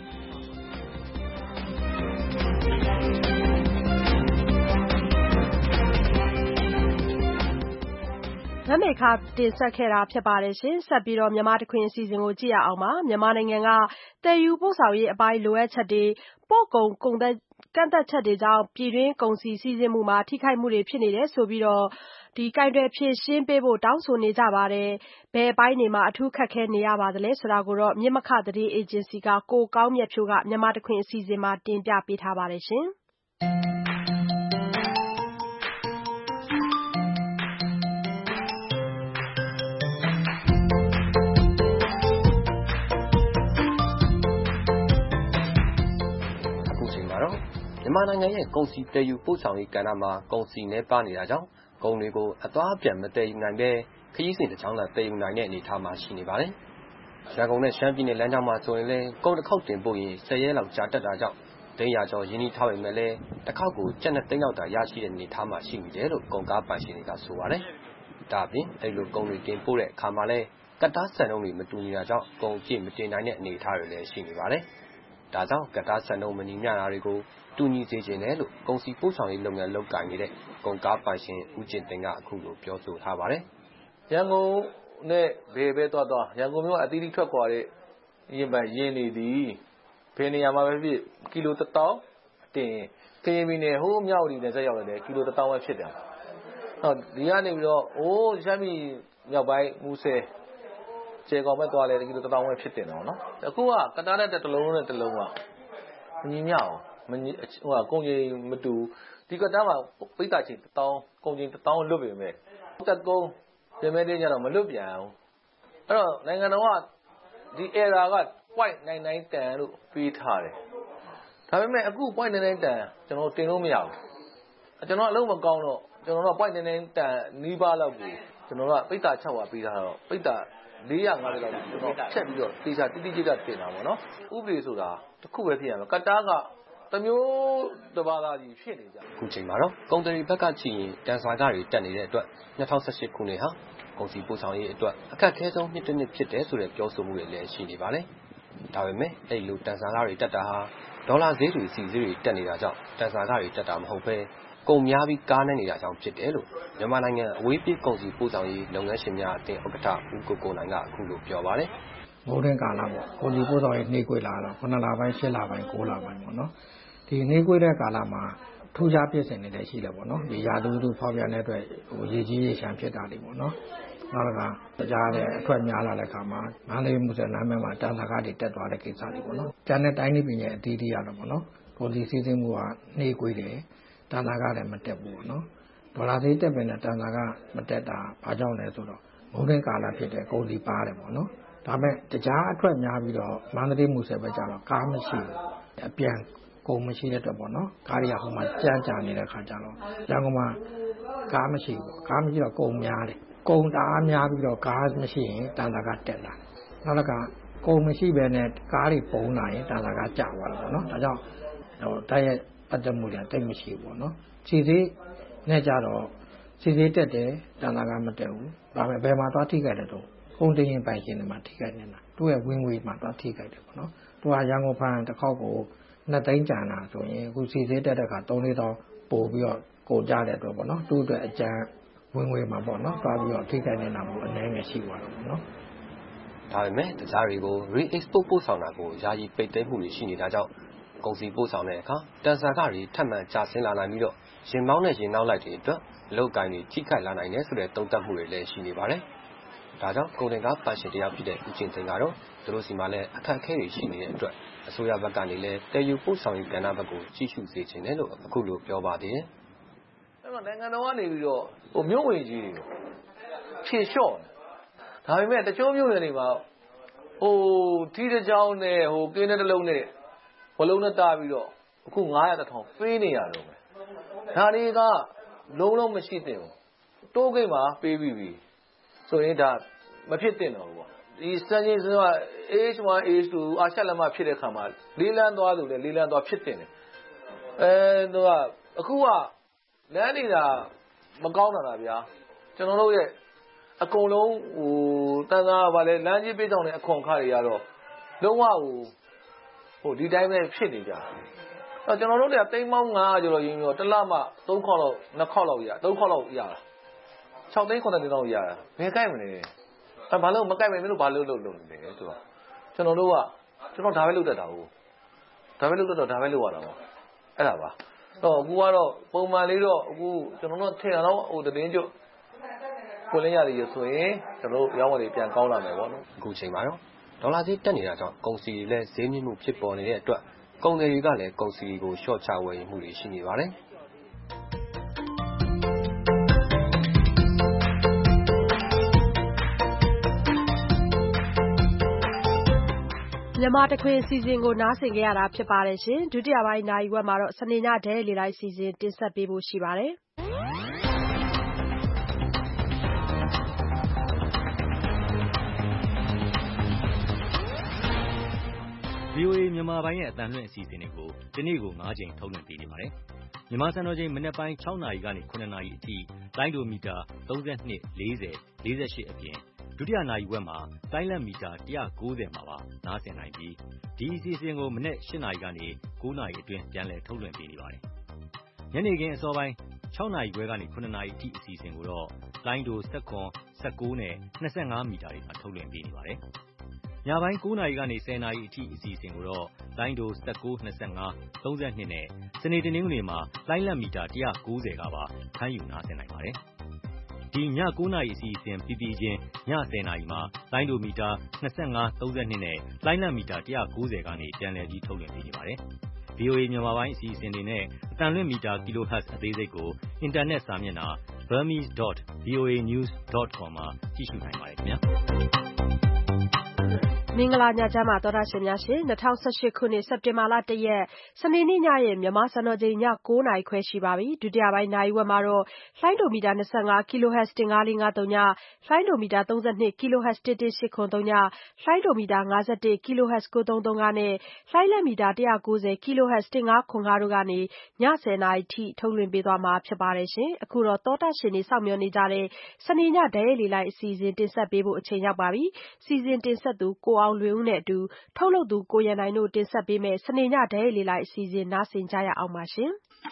မမေခတင်ဆက်ခဲ့တာဖြစ်ပါတယ်ရှင်။ဆက်ပြီးတော့မြန်မာတခွင်အစီအစဉ်ကိုကြည့်ရအောင်ပါ။မြန်မာနိုင်ငံကတည်ယူပို့ဆောင်ရေးအပိုင်းလိုအပ်ချက်တွေပို့ကုန်ကန့်သက်ချက်တွေကြောင့်ပြည်တွင်းကုန်စည်စီးဆင်းမှုမှာထိခိုက်မှုတွေဖြစ်နေတယ်ဆိုပြီးတော့ကိုင်တွယ်ဖြေရှင်းပေးဖို့တောင်းဆိုနေကြပါတယ်။ဘယ်အပိုင်းတွေမှာအထူးခက်ခဲနေရပါသလဲဆိုတာကိုတော့မြစ်မခသတင်းအေဂျင်စီကကိုကောင်းမြတ်ဖြိုးကမြန်မာတခွင်အစီအစဉ်မှာတင်ပြပေးထားပါတယ်ရှင်။မြန်မာနိုင်ငံရဲ့ကုန်စည်တည်ယူပို့ဆောင်ရေးကဏ္ဍမှာကုန်စည်နှဲပါနေတာကြောင့်ကုန်တွေကိုအသွားအပြန်မတည်ယူနိုင်ပဲခရီးစဉ်တစ်ချောင်းသာတည်ယူနိုင်တဲ့အနေအထားမှာရှိနေပါတယ်။ရန်ကုန်နဲ့ရှမ်းပြည်နယ်လမ်းကြောင်းမှာဆိုရင်လည်းကုန်တစ်ခေါက်တင်ပို့ရင်10ရက်လောက်ကြာတတ်တာကြောင့်300ကျော်ရင်းနှီးထားပေမဲ့လည်းတစ်ခေါက်ကိုကျပ်2သိန်းလောက်သာရရှိတဲ့အနေအထားမှာရှိနေတယ်လို့ကုန်ကားပိုင်ရှင်တွေကဆိုပါတယ်။ဒါအပြင်အဲ့လိုကုန်တွေတင်ပို့တဲ့အခါမှာလည်းကတ္တားစံနှုန်းတွေမတူညီတာကြောင့်ကုန်ပြည့်မတင်နိုင်တဲ့အနေအထားတွေလည်းရှိနေပါတယ်။ဒါကြောင့်ကတ္တားစံနှုန်းမညီမျှတာတွေကိုတူညီစေချင်တယ်လို့ကုန်စည်ပို့ဆောင်ရေးလုပ်ငန်းလုပ်ကိုင်နေတဲ့ကုန်ကားပိုင်ရှင်ဦးကျင်သိန်းကအခုလိုပြောဆိုထားပါတယ်။ရန်ကုန်နဲ့ဘယ်ပဲသွားရန်ကုန်မြို့အသီးသီးထွက်ခွာတဲ့ရင်းနေသည်ဘယ်နေရာမှာပဲဖြစ်ကီလို1000တင်ကရင်ပြည်နယ်ဟိုးမြောက်ဒီနယ်ဆက်ရောက်တယ်ကီလို1000ပဲဖြစ်တယ်။ဒီကနေပြီးတော့ရှမ်းပြည်မြောက်ပိုင်းမူဆယ်ကျေကောင်ပဲသွားလဲကီလို1000ပဲဖြစ်တယ်နော်။အခုကကတ္တားတဲ့တစ်လုံးနဲ့တစ်လုံးကမညီမျှအောင်ကုန်ကြီးမတူဒီကတ္တားမှာပိတ်တာချင်း1000ကုန်ကြီး1000လွတ်ပေမဲ့တက်ကုန်းပြင်မဲ့တဲ့ကြတော့မလွတ်ပြန်ဘူး။အဲ့တော့နိုင်ငံတော်ကဒီ error က 0.99 တန်လို့ပေးထားတယ်။ဒါပေမဲ့အခု 0.99 တန်ကျွန်တော်တင်လို့မရဘူး။ကျွန်တော်အလုံးမကောင်းတော့ကျွန်တော်က 0.99 တန်နီးပါးလောက်ကိုကျွန်တော်ကပိတ်တာ600ပေးထားတော့ပိတ်တာ450လောက်ကျွန်တော်ချက်ပြီးတော့တေချာတိတိကျကျတင်တာပေါ့နော်။ဥပဒေဆိုတာတစ်ခုပဲဖြစ်ရမယ်။ကတ္တားကတစ်မျိုးတစ်ပါးသားကြီးဖြစ်နေကြ။အခုချိန်မှာတော့ကုန်တယ်ဘက်ကကြည့်ရင်တန်ဆာကတွေတက်နေတဲ့အတွက်2018ခုနှစ်ဟာကုန်စည်ပို့ဆောင်ရေးအတွက်အခက်အခဲဆုံးနှစ်တစ်နှစ်ဖြစ်တယ်ဆိုတဲ့ပြောဆိုမှုတွေလည်းရှိနေပါတယ်။ဒါပေမဲ့အဲ့လိုတန်ဆာတွေတက်တာဟာဒေါ်လာဈေးတွေစီဈေးတွေတက်နေတာကြောင့်တန်ဆာတွေတက်တာမဟုတ်ဘဲကုန်များပြီးကားနေနေတာကြောင့်ဖြစ်တယ်လို့မြန်မာနိုင်ငံအဝေးပြေးကုန်စည်ပို့ဆောင်ရေးလုပ်ငန်းရှင်များအသင်းဥက္ကဋ္ဌဦးကိုကိုနိုင်ကအခုလိုပြောပါတယ်။မိုးတွင်းကာလပေါ့ကုန်စည်ပို့ဆောင်ရေးနှေးကွေးလာတော့9လပိုင်း10လပိုင်း9လပိုင်းပေါ့နော်။ဒီနှေးကွေးတဲ့ကာလမှာထူးခြားပြည့်စင်နေတယ်ရှိတယ်ပေါ့နော်။ဒီရာသီဥတုဖောက်ပြန်တဲ့အတွက်ရေကြီးရေရှမ်းဖြစ်တာတွေပေါ့နော်။နောက်ကကြားတဲ့အထွက်များလာတဲ့အခါမှာမန္တလေးမူဆယ်လမ်းမှာတန်ဆာတွေတက်သွားတဲ့ကိစ္စတွေပေါ့နော်။ကျန်တဲ့တိုင်းပြည်ရဲ့အသီးသီးရတော့ပေါ့နော်။ကုန်စည်စီးဆင်းမှုကနှေးကွေးတယ်တန်ဆာကလည်းမတက်ဘူးပေါ့နော်။ဒေါ်လာဈေးတက်ပေမဲ့တန်ဆာကမတက်တာဘာကြောင့်လဲဆိုတော့မိုးတွင်းကာလဖြစ်တဲ့ကုန်စည်ပါတယ်ပေါ့နော်။ဒါပေမဲ့တကြားအထွက်များပြီးတော့မန္တလေးမူဆယ်ပဲကြတော့ကားမရှိဘူး။အပြန်ကုန်မရှိတဲ့အတွက်ပေါ့နော်။ကားတွေကဟိုမှာကြမ်းကြာနေတဲ့ခါကျတော့ရန်ကုန်မှာကားမရှိဘူး။ကားမရှိတော့ကုန်များတယ်။ကုန်တအားများပြီးတော့ကားမရှိရင်တန်ဆာကတက်လာ။နောက်ကကုန်မရှိဘဲနဲ့ကားတွေပုံလာရင်တန်ဆာကကျသွားတယ်ပေါ့နော်။ဒါကြောင့်တိုက်ရိုက်ပတ်သက်မှုတွေတိတ်မရှိဘူးပေါ့နော်။ခြေသေးနဲ့ကြတော့ခြေသေးတက်တယ်တန်ဆာကမတက်ဘူး။ဒါပေမဲ့ဘယ်မှာသွားထိခိုက်တယ်တော့ကုန်တင်ရင်ပိုင်ရှင်တွေမှာထိခိုက်နေတာ။သူ့ရဲ့ဝင်ငွေမှာသွားထိခိုက်တယ်ပေါ့နော်။သူကရန်ကုန်ဖန်တစ်ခေါက်ကို2သိန်းကျန်တာဆိုရင်အခုခြေသေးတက်တဲ့အခါ3-4တောင်းပို့ပြီးတော့ကိုကြတဲ့အတွက်ပေါ့နော်။သူ့အတွက်အကျန်းဝင်ငွေမှာပေါ့နော်။သွားပြီးတော့ထိခိုက်နေတာမျိုးအနေနဲ့ရှိသွားတယ်ပေါ့နော်။ဒါပေမဲ့တခြားတွေကို re-export ပို့ဆောင်တာကိုယာယီပိတ်သိမ်းမှုတွေရှိနေတာကြောင့်ကုန်စည်ပို့ဆောင်တဲ့အခါတန်ဆာတွေထပ်မံကျဆင်းလာနိုင်ပြီးတော့ရင်မောင်းနဲ့ရင်နောက်လိုက်တွေအတွက်အလုပ်ကိုင်တွေထိခိုက်လာနိုင်တယ်ဆိုတဲ့သုံးသပ်မှုတွေလည်းရှိနေပါတယ်။ဒါကြောင့်ကုန်တင်ကားပိုင်ရှင်တယောက်ဖြစ်တဲ့ဦးကျင်သိန်းကတော့သူတို့စီမှာလည်းအခက်အခဲတွေရှိနေတဲ့အတွက်အစိုးရဘက်ကနေလည်းတည်ယူပို့ဆောင်ရေးကဏ္ဍဘက်ကိုကြီးစုစေချင်တယ်လို့အခုလိုပြောပါသေးတယ်။အဲ့တော့နိုင်ငံတော်ကနေပြီးတော့မြို့ဝင်ကြီးတွေဖြေလျှော့ဒါပေမဲ့တချို့မြို့နယ်တွေမှာထီးတစ်ကြောင်းနဲ့ကင်းတဲ့တစ်လုံးနဲ့ဘလုံးနဲ့တားပြီးတော့အခု900-1000ပေးနေရတော့မယ်။ဒါတွေကလုံးမရှိသင့်ဘူး။တိုးကိတ်မှာပေးပြီးပြီဆိုရင်ဒါမဖြစ်သင့်တော့ဘူးပေါ့။ဒီစံချိန်စံက AH1 AH2 အာရှလမ်းမဖြစ်တဲ့ခါမှာလေးလန်းသွားဆိုလေလေးလန်းသွားဖြစ်တင်တယ်သူကအခုကလမ်းနေတာမကောင်းတာဗျာကျွန်တော်တို့ရဲ့အကုန်လုံးတန်သားဗာလဲလမ်းကြီးပေးဆောင်တဲ့အခွန်ခါတွေကတော့လုံးဝဒီတိုင်းပဲဖြစ်နေကြအဲ့ကျွန်တော်တို့တွေကတိမ်းမောင်း900ကျော်ရင်းပြီးတော့တစ်လမှ3ခေါက်လောက်2ခေါက်လောက်ရ3ခေါက်လောက်ရတာ6သိန်း9သိန်းလောက်ရတာဘယ်ကြိုက်မလဲဘာလို့မကြိုက်မလို့ဘာလို့လုပ်နေလဲဆိုတော့ကျွန်တော်ဒါပဲလုပ်တတ်တာဟုတ်ဒါပဲလုပ်တတ်တော့ဒါပဲလုပ်ရတာပေါ့အဲ့ဒါပါတော့အခုကတော့ပုံမှန်လေးတော့အခုကျွန်တော်တို့ထင်ရတော့သတင်းကျွတ်ကိုလင်းရတယ်ရဆိုရင်ကျွန်တော်တို့ရောင်းဝယ်တွေပြန်ကောင်းလာမယ်ပေါ့နော်အခုချိန်မှာတော့ဒေါ်လာဈေးတက်နေတာကြောင့်ကုန်စည်လည်းဈေးမြင့်မှုဖြစ်ပေါ်နေတဲ့အတွက်ကုန်သည်တွေကလည်းကုန်စည်ကိုရှော့ချဝယ်မှုတွေရှိနေပါတယ်မြန်မာတခွင်စီစဉ်ကိုနားဆင်ကြရတာဖြစ်ပါတယ်ရှင်ဒုတိယပိုင်းနာရီဝက်မှာတော့စနေညဒဲလေလိုက်စီစဉ်တင်ဆက်ပေးဖို့ရှိပါတယ် VOA မြန်မာပိုင်းရဲ့အသံလွှင့်အစီအစဉ်တွေကိုဒီနေ့ကို9ချိန်ထုတ်လွှင့်ပေးနေပါတယ်။မြန်မာစံတော်ချိန်မနက်ပိုင်း6နာရီကနေ9နာရီအထိလိုင်းဒိုမီတာ32 40 48အပြင်ဒုတိယနာရီဝက်မှာလိုင်းလံမီတာ190မှာပါနားဆင်နိုင်ပြီးဒီအစီအစဉ်ကိုမနက်8နာရီကနေ9နာရီအတွင်းပြန်လည်ထုတ်လွှင့်ပေးနေပါတယ်။ညနေခင်းအစောပိုင်း6နာရီခွဲကနေ9နာရီအထိအစီအစဉ်ကိုတော့လိုင်းဒို17 19နဲ့25မီတာတွေမှာထုတ်လွှင့်ပေးနေပါတယ်။ညပိုင်း9နာရီကနေ10နာရီအထိအစီအစဉ်ကိုတော့လိုင်းဒို19 25 32နဲ့စနေတနင်္ဂနွေမှာလိုင်းလံမီတာ190ကပါဖမ်းယူနားဆင်နိုင်ပါတယ်။ဒီည9နာရီအစီအစဉ်ပြီးပြီးချင်းည10နာရီမှာလိုင်းဒိုမီတာ25 32နဲ့လိုင်းလံမီတာ190ကနေပြန်လည်ပြီးထုတ်လွှင့်ပေးနေပါတယ်။ VOA မြန်မာပိုင်းအစီအစဉ်တွေနဲ့အတန်လွင့်မီတာ kilohertz အသေးစိတ်ကိုအင်တာနက်စာမျက်နှာ burmese.voanews.com မှာကြည့်ရှုနိုင်ပါတယ်ခင်ဗျာ။မင်္ဂလာညချမ်းပါသောတာရှင်များရှင်2018ခုနှစ်စက်တင်ဘာလ1ရက်စနေနေ့ညရဲ့မြန်မာစံတော်ချိန်ည9:00နာရီခွဲရှိပါပြီဒုတိယပိုင်းနာရီဝက်မှာတော့လှိုင်းဒိုမီတာ25 kHz 15453ညလှိုင်းဒိုမီတာ32 kHz 11803ညလှိုင်းဒိုမီတာ51 kHz 933နဲ့လှိုင်းလက်မီတာ190 kHz 1505တို့ကနေည10:00နာရီထိထုတ်လွှင့်ပေးသွားမှာဖြစ်ပါတယ်ရှင်အခုတော့သောတာရှင်တွေစောင့်မျှော်နေကြတဲ့စနေညဓာတ်ရိုက်လေလိုက်အစီအစဉ်တင်ဆက်ပေးဖို့အချိန်ရောက်ပါပြီစီစဉ်တင်ဆက်သူကိုအောင်လွင်ဦးနဲ့အတူထုတ်လုပ်သူကိုရန်နိုင်တို့တင်ဆက်ပေးမယ်စနေညဓာတ်ရိုက်လေလိုက်အစီအစဉ်နားဆင်ကြရအောင်ပါရှင်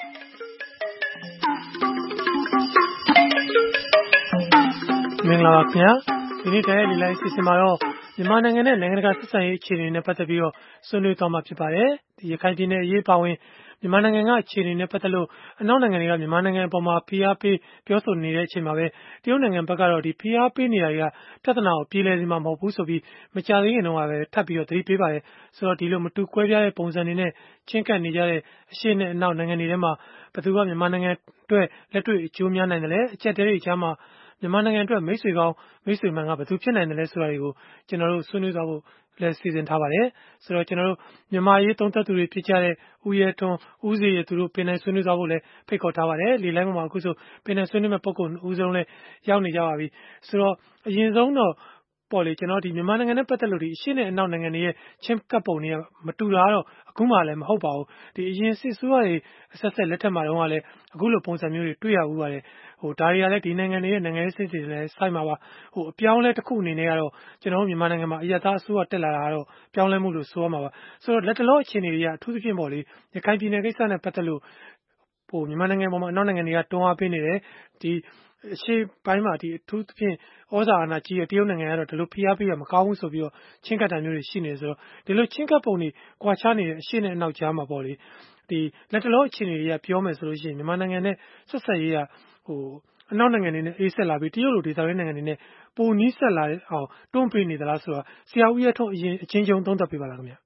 မင်္ဂလာပါခင်ဗျာဒီနေ့ဓာတ်ရိုက်လေလိုက်အစီအစဉ်မှာတော့မြန်မာနိုင်ငံနဲ့နိုင်ငံတကာဆက်ဆံရေးအခြေအနေနဲ့ပတ်သက်ပြီးတော့ဆွေးနွေးသွားမှာဖြစ်ပါတယ်ဒီရခိုင်ပြည်နယ်အရေးပါဝင်မြန်မာနိုင်ငံကအခြေအနေနဲ့ပတ်သက်လို့အနောက်နိုင်ငံတွေကမြန်မာနိုင်ငံအပေါ်မှာဖိအားပေးပြောဆိုနေတဲ့အချိန်မှာပဲတရုတ်နိုင်ငံဘက်ကတော့ဒီဖိအားပေးနေတာတွေကပြဿနာကိုပြေလည်စေမှာမဟုတ်ဘူးဆိုပြီးမကြာသေးခင်တုန်းကပဲထပ်ပြီးတော့သတိပေးပါတယ်ဆိုတော့ဒီလိုမတူကွဲပြားတဲ့ပုံစံတွေနဲ့ချင်းကပ်နေကြတဲ့အရှေ့နဲ့အနောက်နိုင်ငံတွေထဲမှာဘယ်သူကမြန်မာနိုင်ငံအတွက်လက်တွေ့အကျိုးများနိုင်တယ်လဲအချက်တဲတွေကြားမှာမြန်မာနိုင်ငံအတွက်မိတ်ဆွေကောင်းမိတ်ဆွေမှန်ကဘယ်သူဖြစ်နိုင်တယ်လဲဆိုတာတွေကိုကျွန်တော်တို့ဆွေးနွေးသွားဖို့လည်းစီစဉ်ထားပါတယ်ဆိုတော့ကျွန်တော်တို့မြန်မာရေးသုံးသပ်သူတွေဖြစ်ကြတဲ့ဦးရဲထွန်းဦးစေရသူတို့ပင်နိုင်ဆွေးနွေးသွားဖို့လည်းဖိတ်ခေါ်ထားပါတယ်လေလိုင်းမှာအခုဆိုပင်နိုင်ဆွေးနွေးမဲ့ပုံကုဦးဆုံးလည်းရောက်နေကြပါပြီဆိုတော့အရင်ဆုံးတော့ပေါ်လေကျွန်တော်ဒီမြန်မာနိုင်ငံနဲ့ပတ်သက်လို့ဒီအရှေ့နဲ့အနောက်နိုင်ငံတွေရဲ့ချင်းကပ်ပုံတွေကမတူတာတော့အခုမှလည်းမဟုတ်ပါဘူးဒီအရင်စစ်ဆိုးတွေအဆက်ဆက်လက်ထက်မှာတော့ကလည်းအခုလိုပုံစံမျိုးတွေတွေ့ရဘူးပါတယ်ဟိုဒါတွေကလည်းဒီနိုင်ငံတွေရဲ့နိုင်ငံရေးစစ်တွေလည်းဆိုင်မှာပါဟိုအပြောင်းလဲတစ်ခုအနေနဲ့ကတော့ကျွန်တော်တို့မြန်မာနိုင်ငံမှာအရသာအစိုးရတက်လာတာကတော့ပြောင်းလဲမှုလို့ဆိုရမှာပါဆိုတော့လက်တလောအခြေအနေတွေကအထူးသဖြင့်ပေါ့လေရခိုင်ပြည်နယ်ကိစ္စနဲ့ပတ်သက်လို့ဟိုမြန်မာနိုင်ငံပေါ်မှာအနောက်နိုင်ငံတွေကတွန်းအားပေးနေတယ်ဒီအရှိပိုင်းမှာဒီအထူးသဖြင့်ဩဇာအာဏာကြီးတဲ့တရုတ်နိုင်ငံကတော့ဒီလိုဖိအားပေးရမကောင်းဘူးဆိုပြီးတော့ချင်းကပ်တာမျိုးတွေရှိနေဆိုတော့ဒီလိုချင်းကပ်ပုံတွေကွာခြားနေတဲ့အရှိနဲ့အနောက်ကြားမှာပေါ့လေဒီလက်တလောအခြေအနေတွေကပြောမယ်ဆိုလို့ရှိရင်မြန်မာနိုင်ငံနဲ့ဆက်ဆက်ရေးကဟိုအနောက်နိုင်ငံတွေနဲ့အေးဆက်လာပြီးတရုတ်လိုဒေသတွင်းနိုင်ငံတွေနဲ့ပုံနီးဆက်လာအောင်တွန်းပေးနေသလားဆိုတာဆရာဦးရထွန်းအရင်အချင်းချင်းသုံးသပ်ပေးပါလားခင်ဗျ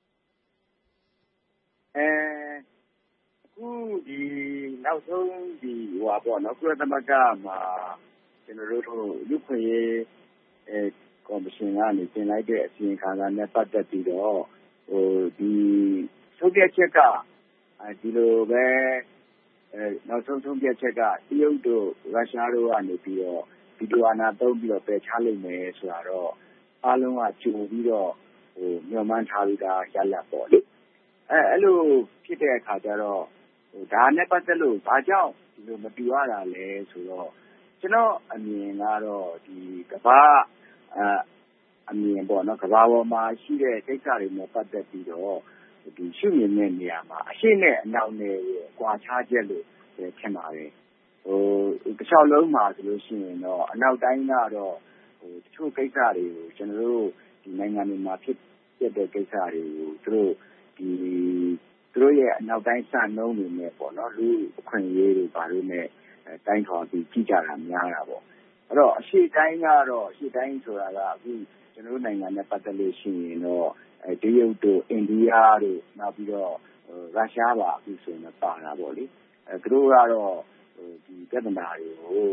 အခုဒီနောက်ဆုံးဒီဟိုပါပေါ့နော်ကုလသမဂ္ဂမှာကျွန်တော်တို့လူခွင့်ရေးကော်မရှင်ကနေတင်လိုက်တဲ့အစီရင်ခံစာနဲ့ပတ်သက်ပြီးတော့ဟိုဒီထုတ်ပြချက်ကဒီလိုပဲနောက်ဆုံးထုတ်ပြချက်ကတရုတ်တို့ရုရှားတို့ကနေပြီးတော့ဗီဒီယိုအာနာသုံးပြီးတော့ပယ်ချလိုက်မယ်ဆိုတာတော့အားလုံးကကြိုပြီးတော့ဟိုညှော်မှန်းထားပြီးသားရလဒ်ပေါ့လေအဲ့လိုဖြစ်တဲ့အခါကျတော့ဒါနဲ့ပတ်သက်လို့ဘာကြောင့်ဒီလိုမတူရတာလဲဆိုတော့ကျွန်တော်အမြင်ကတော့ဒီကမ္ဘာအမြင်ပေါ့နော်ကမ္ဘာပေါ်မှာရှိတဲ့ကိစ္စတွေနဲ့ပတ်သက်ပြီးတော့ဒီရှုမြင်တဲ့နေရာမှာအရှိနဲ့အနောက်နဲ့ကွာခြားချက်လို့ထင်ပါတယ်ဟိုတစ်လျှောက်လုံးမှာဆိုလို့ရှိရင်တော့အနောက်တိုင်းကတော့ဟိုတချို့ကိစ္စတွေကိုကျွန်တော်တို့ဒီနိုင်ငံတွေမှာဖြစ်တဲ့ကိစ္စတွေကိုသူတို့ရဲ့အနောက်တိုင်းစံနှုန်းတွေနဲ့ပေါ့နော်လူအခွင့်အရေးတွေဘာလို့နဲ့တိုင်းထွာပြီးကြည့်ကြတာများတာပေါ့အဲ့တော့အရှိတိုင်းကတော့အရှိတိုင်းဆိုတာကအခုကျွန်တော်တို့နိုင်ငံနဲ့ပတ်သက်လို့ရှိရင်တော့တရုတ်တို့အိန္ဒိယတို့နောက်ပြီးတော့ရုရှားပါအခုဆိုရင်ပါတာပေါ့လေသူတို့ကတော့ဒီပြဿနာတွေကို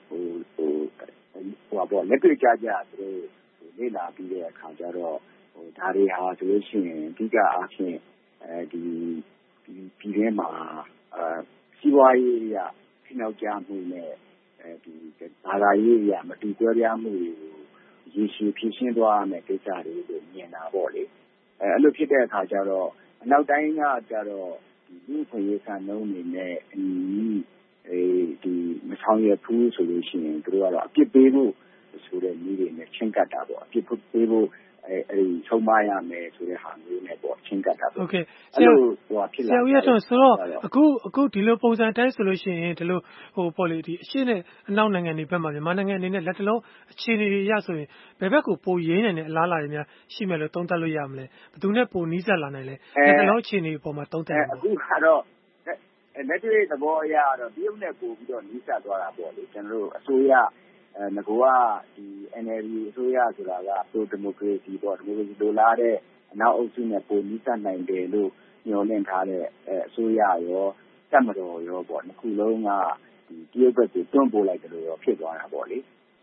ဟိုပေါ့လက်တွေ့ကြကြသူတို့လေ့လာပြီးတဲ့အခါကျတော့ဒါတွေဟာဆိုလို့ရှိရင်အဓိကအားဖြင့်ဒီပြည်ထဲမှာစီးပွားရေးရဖိနှောက်ကြမှုနဲ့ဒီဘာသာရေးရမတူကွဲပြားမှုတွေကိုရည်ရှိဖြည့်ရှင်းသွားရမယ်ကိစ္စတွေကိုမြင်တာပေါ့လေအဲ့လိုဖြစ်တဲ့အခါကျတော့အနောက်တိုင်းကကျတော့ဒီလူ့ခွင့်ရေးစံနှုန်းတွေနဲ့ဒီမဆောင်ရွက်ဘူးဆိုလို့ရှိရင်တို့ကတော့အပြစ်ပေးဖို့ဆိုဆိုတဲ့နည်းတွေနဲ့ချဉ်းကပ်တာပေါ့အပြစ်ပေးဖို့ဆုံးမရမယ်ဆိုတဲ့ဟာမျိုးနဲ့ပေါ့ချင်းကပ်တာပေါ့ဟုတ်ကဲ့ဆရာဦးရထွန်းဆိုတော့အခုဒီလိုပုံစံတိုင်းဆိုလို့ရှိရင်ဒီလိုပေါ့လေဒီအရှေ့နဲ့အနောက်နိုင်ငံတွေဘက်မှာမြန်မာနိုင်ငံအနေနဲ့လက်တလုံးအခြေအနေတွေရဆိုရင်ဘယ်ဘက်ကိုပိုရင်းနိုင်တဲ့အလားအလာတွေများရှိမယ်လို့သုံးသပ်လို့ရမလဲဘယ်သူနဲ့ပိုနီးစပ်လာနိုင်လဲလက်တလုံးအခြေအနေပေါ်မှာသုံးသပ်အခုကတော့လက်တွေ့သဘောအရတော့တရုတ်နဲ့ပို့ပြီးတော့နီးစပ်သွားတာပေါ့လေကျွန်တော်တို့အစိုးရငကိုကဒီ NLD အစိုးရဆိုတာကပရိုဒီမိုကရေစီပေါ့ဒီမိုကရေစီလိုလားတဲ့အနောက်အုပ်စုနဲ့ပိုနီးစပ်နိုင်တယ်လို့ညွှန်လင့်ထားတဲ့အစိုးရရောတပ်မတော်ရောပေါ့နှစ်ခုလုံးကဒီတရုတ်ဘက်ကိုတွန်းပို့လိုက်တယ်လို့ရောဖြစ်သွားတာပေါ့လေ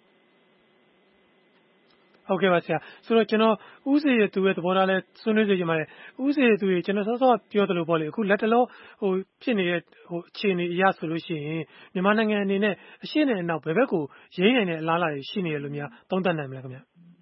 ဟုတ်ကဲ့ပါဆရာဆိုတော့ကျွန်တော်ဦးစေရသူရဲ့သဘောထားလဲဆွေးနွေးစေချင်ပါတယ်ဦးစေရသူရေကျွန်တော်စောစောပြောသလိုပေါ့လေအခုလက်တလုံးဖြစ်နေတဲ့အခြေအနေအရဆိုလို့ရှိရင်မြန်မာနိုင်ငံအနေနဲ့အရှေ့နဲ့အနောက်ဘယ်ဘက်ကိုရင်းနိုင်တဲ့အလားအလာတွေရှိနေရလို့များသုံးသပ်နိုင်မလဲခင်ဗျ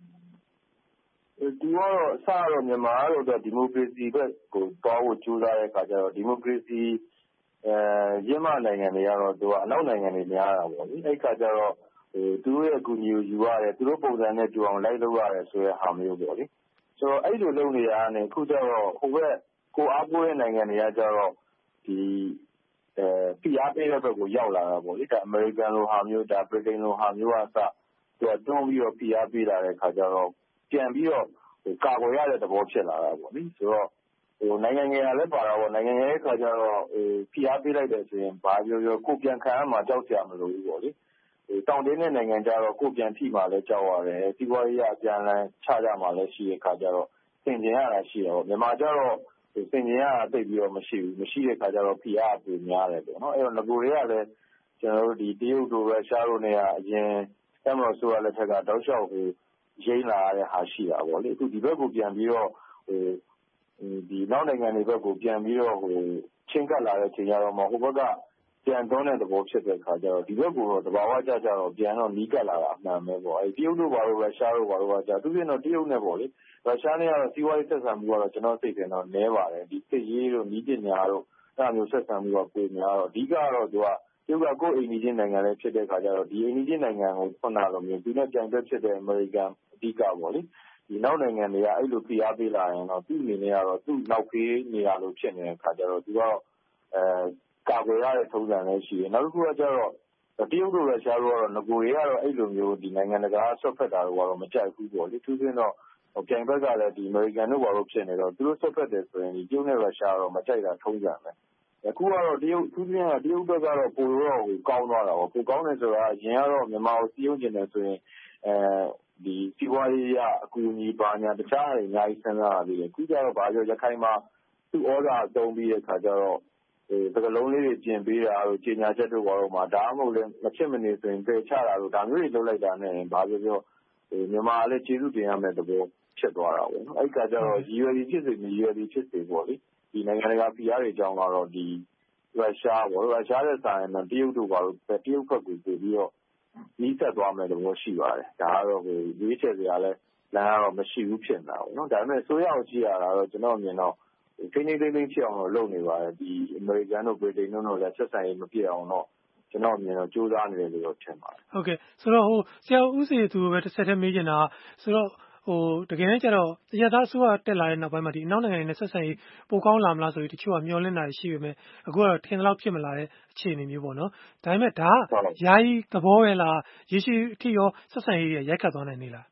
ဒီကတော့အစတော့မြန်မာကတော့ဒီမိုကရေစီဘက်ကိုတောင်းဖို့ကြိုးစားတဲ့အခါကျတော့ဒီမိုကရေစီရင်းမနိုင်ငံတွေကတော့သူကအနောက်နိုင်ငံတွေများတာပေါ့လေအဲ့ခါကျတော့သူတို့ရဲ့အကူအညီကိုယူရတယ်သူတို့ပုံစံနဲ့တူအောင်လိုက်လုပ်ရတယ်ဆိုတဲ့ဟာမျိုးပေါ့လေဆိုတော့အဲ့လိုလုပ်နေရတဲ့အခုကျတော့ဟိုဘက်ကိုအားကိုးတဲ့နိုင်ငံတွေကကျတော့ဒီဖိအားပေးတဲ့ဘက်ကိုရောက်လာတာပေါ့လေဒါအမေရိကန်လိုဟာမျိုးဒါဗြိတိန်လိုဟာမျိုးကအစသူကတွန်းပြီးတော့ဖိအားပေးလာတဲ့အခါကျတော့ပြန်ပြီးတော့ကာကွယ်ရတဲ့သဘောဖြစ်လာတာပေါ့လေဆိုတော့နိုင်ငံငယ်ကလည်းပါတာပေါ့နိုင်ငံငယ်ရဲ့ခါကျတော့ဖိအားပေးလိုက်တယ်ဆိုရင်ဘာပြောပြောကိုပြန်ခံရမှာကြောက်စရာမလိုဘူးပေါ့လေတောင်တင်းတဲ့နိုင်ငံကြတော့ကိုပြန်ထိမှလည်းကြောက်ရတယ်စီးပွားရေးအပြန်လန်းချကြမှလည်းရှိတဲ့ခါကျတော့သင်ကျင်ရတာရှိတယ်ပေါ့မြန်မာကျတော့သင်ကျင်ရတာသိပြီးတော့မရှိတဲ့ခါကျတော့ဖိအားအပူများတယ်ပေါ့နော်အဲ့တော့ငကိုတွေကလည်းကျွန်တော်တို့ဒီတရုတ်တို့ရုရှားတို့နဲ့ကအရင်တမတော်ဆိုရလက်ထက်ကတောက်လျှောက်ရိမ့်လာရတဲ့ဟာရှိတာပေါ့လေအခုဒီဘက်ကိုပြန်ပြီးတော့ဒီနောက်နိုင်ငံတွေဘက်ကိုပြန်ပြီးတော့ချင်းကပ်လာတဲ့ချိန်ကျတော့မှဟိုဘက်ကပြန်တွန်းတဲ့သဘောဖြစ်တဲ့ခါကျတော့ဒီဘက်ကတော့တဘာဝကြတော့ပြန်တော့နီးကပ်လာတာအမှန်ပဲပေါ့အဲတရုတ်တို့ဘာလို့ရုရှားတို့ဘာလို့ကကြသူပြင်တော့တရုတ်နဲ့ပေါ့လေရုရှားနဲ့ကတော့စီးပွားရေးဆက်ဆံမှုကတော့ကျွန်တော်သိတယ်တော့နည်းပါတယ်ဒီစစ်ရေးတို့နီးပညာတို့အဲ့လိုမျိုးဆက်ဆံမှုကပိုများတော့အဓိကတော့သူကတရုတ်ကကိုယ်အိမ်နီးချင်းနိုင်ငံလေးဖြစ်တဲ့ခါကျတော့ဒီအိမ်နီးချင်းနိုင်ငံကိုဖွင့်လာလို့မျိုးသူနဲ့ကြံတွက်ဖြစ်တဲ့အမေရိကန်အဓိကပေါ့လေဒီနောက်နိုင်ငံတွေကအဲ့လိုဖိအားပေးလာရင်တော့သူ့အနေနဲ့ကတော့သူ့နောက်ဖေးနေရလို့ဖြစ်နေတဲ့ခါကျတော့သူကတော့ကာကွယ်ရတဲ့ထုံးစံလည်းရှိတယ်နောက်တစ်ခုကကျတော့တရုတ်တို့ရုရှားတို့ကတော့ငကိုတွေကတော့အဲ့လိုမျိုးဒီနိုင်ငံတကာဆွတ်ဖက်တာတို့ကတော့မကြိုက်ဘူးပေါ့လေသူစင်းတော့ပြိုင်ဘက်ကလည်းဒီအမေရိကန်တို့ဘာလို့ဖြစ်နေတော့သူတို့ဆွတ်ဖက်တယ်ဆိုရင်ဒီတရုတ်နဲ့ရုရှားတော့မကြိုက်တာထုံးစံပဲအခုကတော့တရုတ်သူစင်းကတရုတ်ဘက်ကတော့ပိုတော့ကောင်းသွားတာပေါ့ပိုကောင်းတယ်ဆိုတာအရင်ကတော့မြန်မာကိုစီးရုံးကျင်တယ်ဆိုရင်ဒီစီးပွားရေးအကူအညီပါညာတခြားတွေအများကြီးစဉ်းစားရသေးတယ်အခုကျတော့ဘာပြောရခိုင်မှာသူ့ဩဇာအသုံးပြီးတဲ့ခါကျတော့စကလုံးလေးတွေပြင်ပေးတာတို့ကြေညာချက်တို့ဘာလို့မှဒါမှမဟုတ်လည်းမဖြစ်မနေဆိုရင်ပယ်ချတာတို့ဒါမျိုးတွေလုပ်လိုက်တာနဲ့ဘာပြောပြောမြန်မာလည်းကျေးဇူးတင်ရမယ့်သဘောဖြစ်သွားတာပေါ့နော်အဲ့ခါကျတော့ရည်ရွယ်ပြီးဖြစ်စေမရည်ရွယ်ပြီးဖြစ်စေပေါ့လေဒီနိုင်ငံတကာဖိအားတွေအကြောင်းကတော့ဒီရုရှားပေါ့ရုရှားရဲ့စာရင်တော့တရုတ်တို့ဘာလို့တရုတ်ဘက်ကိုပို့ပြီးတော့နီးစပ်သွားမယ်သဘောရှိပါတယ်ဒါကတော့ရွေးချယ်စရာလည်းလမ်းကတော့မရှိဘူးဖြစ်နေတာပေါ့နော်ဒါပေမဲ့ဆိုးရအောင်ကြည့်ရတာတော့ကျွန်တော်မြင်တော့ဖိနေသိသိဖြစ်အောင်တော့လုပ်နေပါတယ်ဒီအမေရိကန်တို့ဗြိတိန်တို့လည်းဆက်ဆံရေးမပြည့်အောင်တော့ကျွန်တော်မြင်တော့ကြိုးစားနေတယ်လို့တော့ထင်ပါတယ်ဟုတ်ကဲ့ဆိုတော့ဆရာဦးစီသူပဲတစ်ဆက်တည်းမေးချင်တာဆိုတော့တကယ်လည်းကျတော့ရသအစိုးရတက်လာတဲ့နောက်ပိုင်းမှာဒီအနောက်နိုင်ငံတွေနဲ့ဆက်ဆံရေးပိုကောင်းလာမလားဆိုပြီးတချို့ကမျှော်လင့်တာရှိပေမဲ့အခုကတော့ထင်သလောက်ဖြစ်မလာတဲ့အခြေအနေမျိုးပေါ့နော်ဒါပေမဲ့ဒါယာယီသဘောပဲလားရေရှည်အထိရောဆက်ဆံရေးရိုက်ခတ်သွားနိုင်နေလား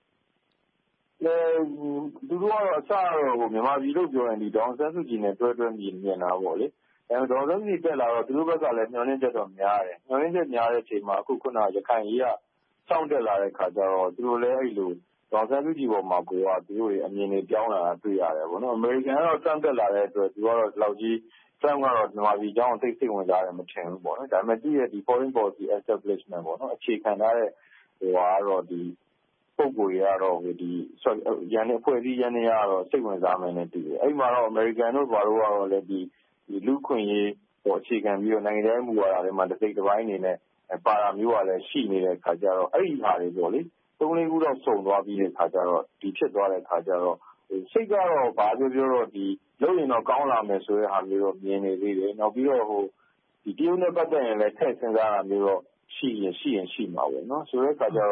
သူတို့ကတော့အစတော့မြန်မာပြည်လို့ပြောရင်ဒီဒေါန်ဆန်းစုကြည်နဲ့တွဲမြင်တာပေါ့လေဒေါန်ဆန်းစုကြည်တက်လာတော့သူတို့ဘက်ကလည်းမျှော်လင့်ချက်တော့များတယ်မျှော်လင့်ချက်များတဲ့အချိန်မှာအခုခုနရခိုင်ကြီးကစောင့်တက်လာတဲ့ခါကျတော့သူတို့လည်းအဲ့လိုဒေါန်ဆန်းစုကြည်ပေါ်မှာကိုကသူတို့အမြင်တွေပြောင်းလာတာတွေ့ရတယ်ပေါ့နော်အမေရိကန်ကတော့စမ်းတက်လာတဲ့အတွက်သူကတော့ဒီလောက်ကြီးTrump ကတော့မြန်မာပြည်အကြောင်းသိဝင်စားတယ်မထင်ဘူးပေါ့နော်ဒါပေမဲ့သူ့ရဲ့ဒီ foreign policy establishment ပေါ့နော်အခြေခံထားတဲ့ကတော့ဒီပုံကိုရတော့ဒီရန်အဖွဲ့အစည်းရန်နေရတော့စိတ်ဝင်စားမယ်နဲ့တူတယ်အဲ့မှာတော့ American တို့ဘာလို့ကတော့လည်းဒီလူခွင့်ရေးအခြေခံပြီးတော့နိုင်ငံရေးမူဝါဒတွေမှာတစ်စိတ်တစ်ပိုင်းနေနဲ့ပါတာမျိုးကလည်းရှိနေတဲ့ခါကျတော့အဲ့ဒီဟာတွေပေါ့လေ3-4ခုတော့စုံသွားပြီးတဲ့ခါကျတော့ဒီဖြစ်သွားတဲ့ခါကျတော့စိတ်ကတော့ဘာပြောတော့ဒီလုပ်ရင်တော့ကောင်းလာမယ်ဆိုတဲ့ဟာမျိုးတော့မြင်နေသေးတယ်နောက်ပြီးတော့ဒီတရုတ်နဲ့ပတ်သက်ရင်လည်းထည့်စဉ်းစားတာမျိုးတော့ရှိရင်ရှိမှာပေါ့နော်ဆိုတဲ့ခါကျတော့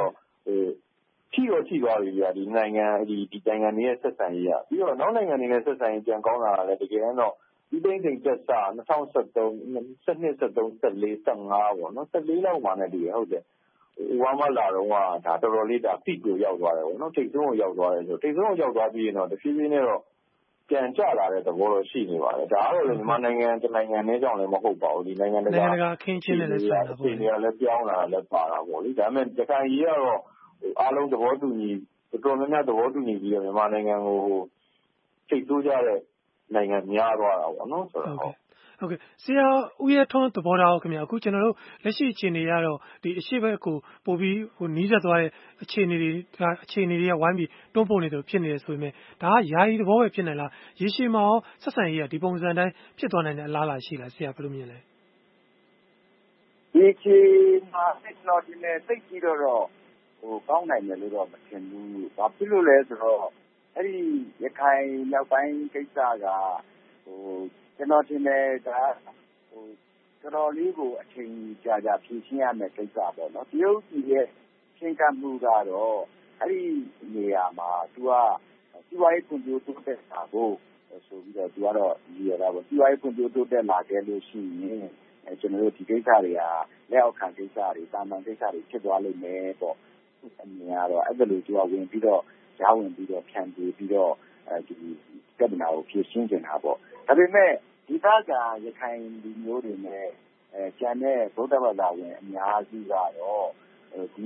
ထိသွားပြီဗျာဒီနိုင်ငံတွေရဲ့ဆက်ဆံရေးကပြီးတော့နောက်နိုင်ငံတွေနဲ့ဆက်ဆံရေးပြန်ကောင်းလာတာလည်းတကယ်တော့ဒီသိန်းစိန်တက်စ2013 12 13 14 15ပေါ့နော်14လောက်မှနဲ့တည်းဟုတ်တယ်အိုဘားမားလာတော့ဒါတော်တော်လေးpeak ကိုရောက်သွားတယ်ပေါ့နော်ထိပ်ဆုံးကိုရောက်သွားတယ်ဆိုထိပ်ဆုံးကိုရောက်သွားပြီးရင်တော့တဖြည်းဖြည်းနဲ့တော့ပြန်ကျလာတဲ့သဘောတော့ရှိနေပါတယ်ဒါကတော့လေမြန်မာနိုင်ငံတစ်နိုင်ငံနဲ့ကြောင့်လည်းမဟုတ်ပါဘူးဒီနိုင်ငံတကာအခင်းချင်းနဲ့လည်းဆိုင်တာပေါ့ဒီနေရာလည်းပြောင်းလာလည်းပါတာပေါ့လေဒါပေမဲ့ရခိုင်ကြီးကတော့အားလုံးသဘောတူညီတော်တော်များများသဘောတူညီပြီးတော့မြန်မာနိုင်ငံကိုထိပ်တိုးကြတဲ့နိုင်ငံများသွားတာပေါ့နော်ဆိုတော့ဟုတ်ကဲ့ဆရာဦးရဲထွန်းသဘောထားခင်ဗျာအခုကျွန်တော်တို့လက်ရှိအခြေအနေရတော့ဒီအရှိဘက်ကိုပို့ပြီးနီးစပ်သွားတဲ့အခြေအနေတွေကဝိုင်းပြီးတွန်းပို့နေတယ်ဖြစ်နေတယ်ဆိုပေမဲ့ဒါကယာယီသဘောပဲဖြစ်နေလားရေရှည်မှာရောဆက်ဆံရေးကဒီပုံစံတိုင်းဖြစ်သွားနိုင်တဲ့အလားအလာရှိလားဆရာဘယ်လိုမြင်လဲရေရှည်မှာကျွန်တော်ဒီနေ့သိပြီးတော့ကောင်းနိုင်တယ်လို့တော့မထင်ဘူး။ဘာဖြစ်လို့လဲဆိုတော့အဲ့ဒီရခိုင်မြောက်ပိုင်းကိစ္စကကျွန်တော်ထင်တယ်ဒါတော်တော်လေးကိုအချိန်ကြာဖြေရှင်းရမယ့်ကိစ္စပေါ့နော်။တရုတ်ပြည်ရဲ့ရှင်းကပ်မှုကတော့အဲ့ဒီနေရာမှာသူကစီးပွားရေးဖွံ့ဖြိုးတိုးတက်တာကိုဆိုပြီးတော့သူကတော့ရည်ရတာပေါ့။စီးပွားရေးဖွံ့ဖြိုးတိုးတက်လာခဲ့လို့ရှိရင်ကျွန်တော်တို့ဒီကိစ္စတွေကလက်အောက်ခံကိစ္စတွေတာမန်ကိစ္စတွေဖြစ်သွားလိမ့်မယ်ပေါ့။အမြင်ကတော့အဲ့ဒါလိုသူကဝင်ပြီးတော့ကြားဝင်ပြီးတော့ဖြန့်ပြီးတော့ဒီပြဿနာကိုဖြေရှင်းနေတာပေါ့ဒါပေမဲ့ဒီကရခိုင်လူမျိုးတွေနဲ့ကျန်တဲ့ဗုဒ္ဓဘာသာဝင်အများစုကတော့ဒီ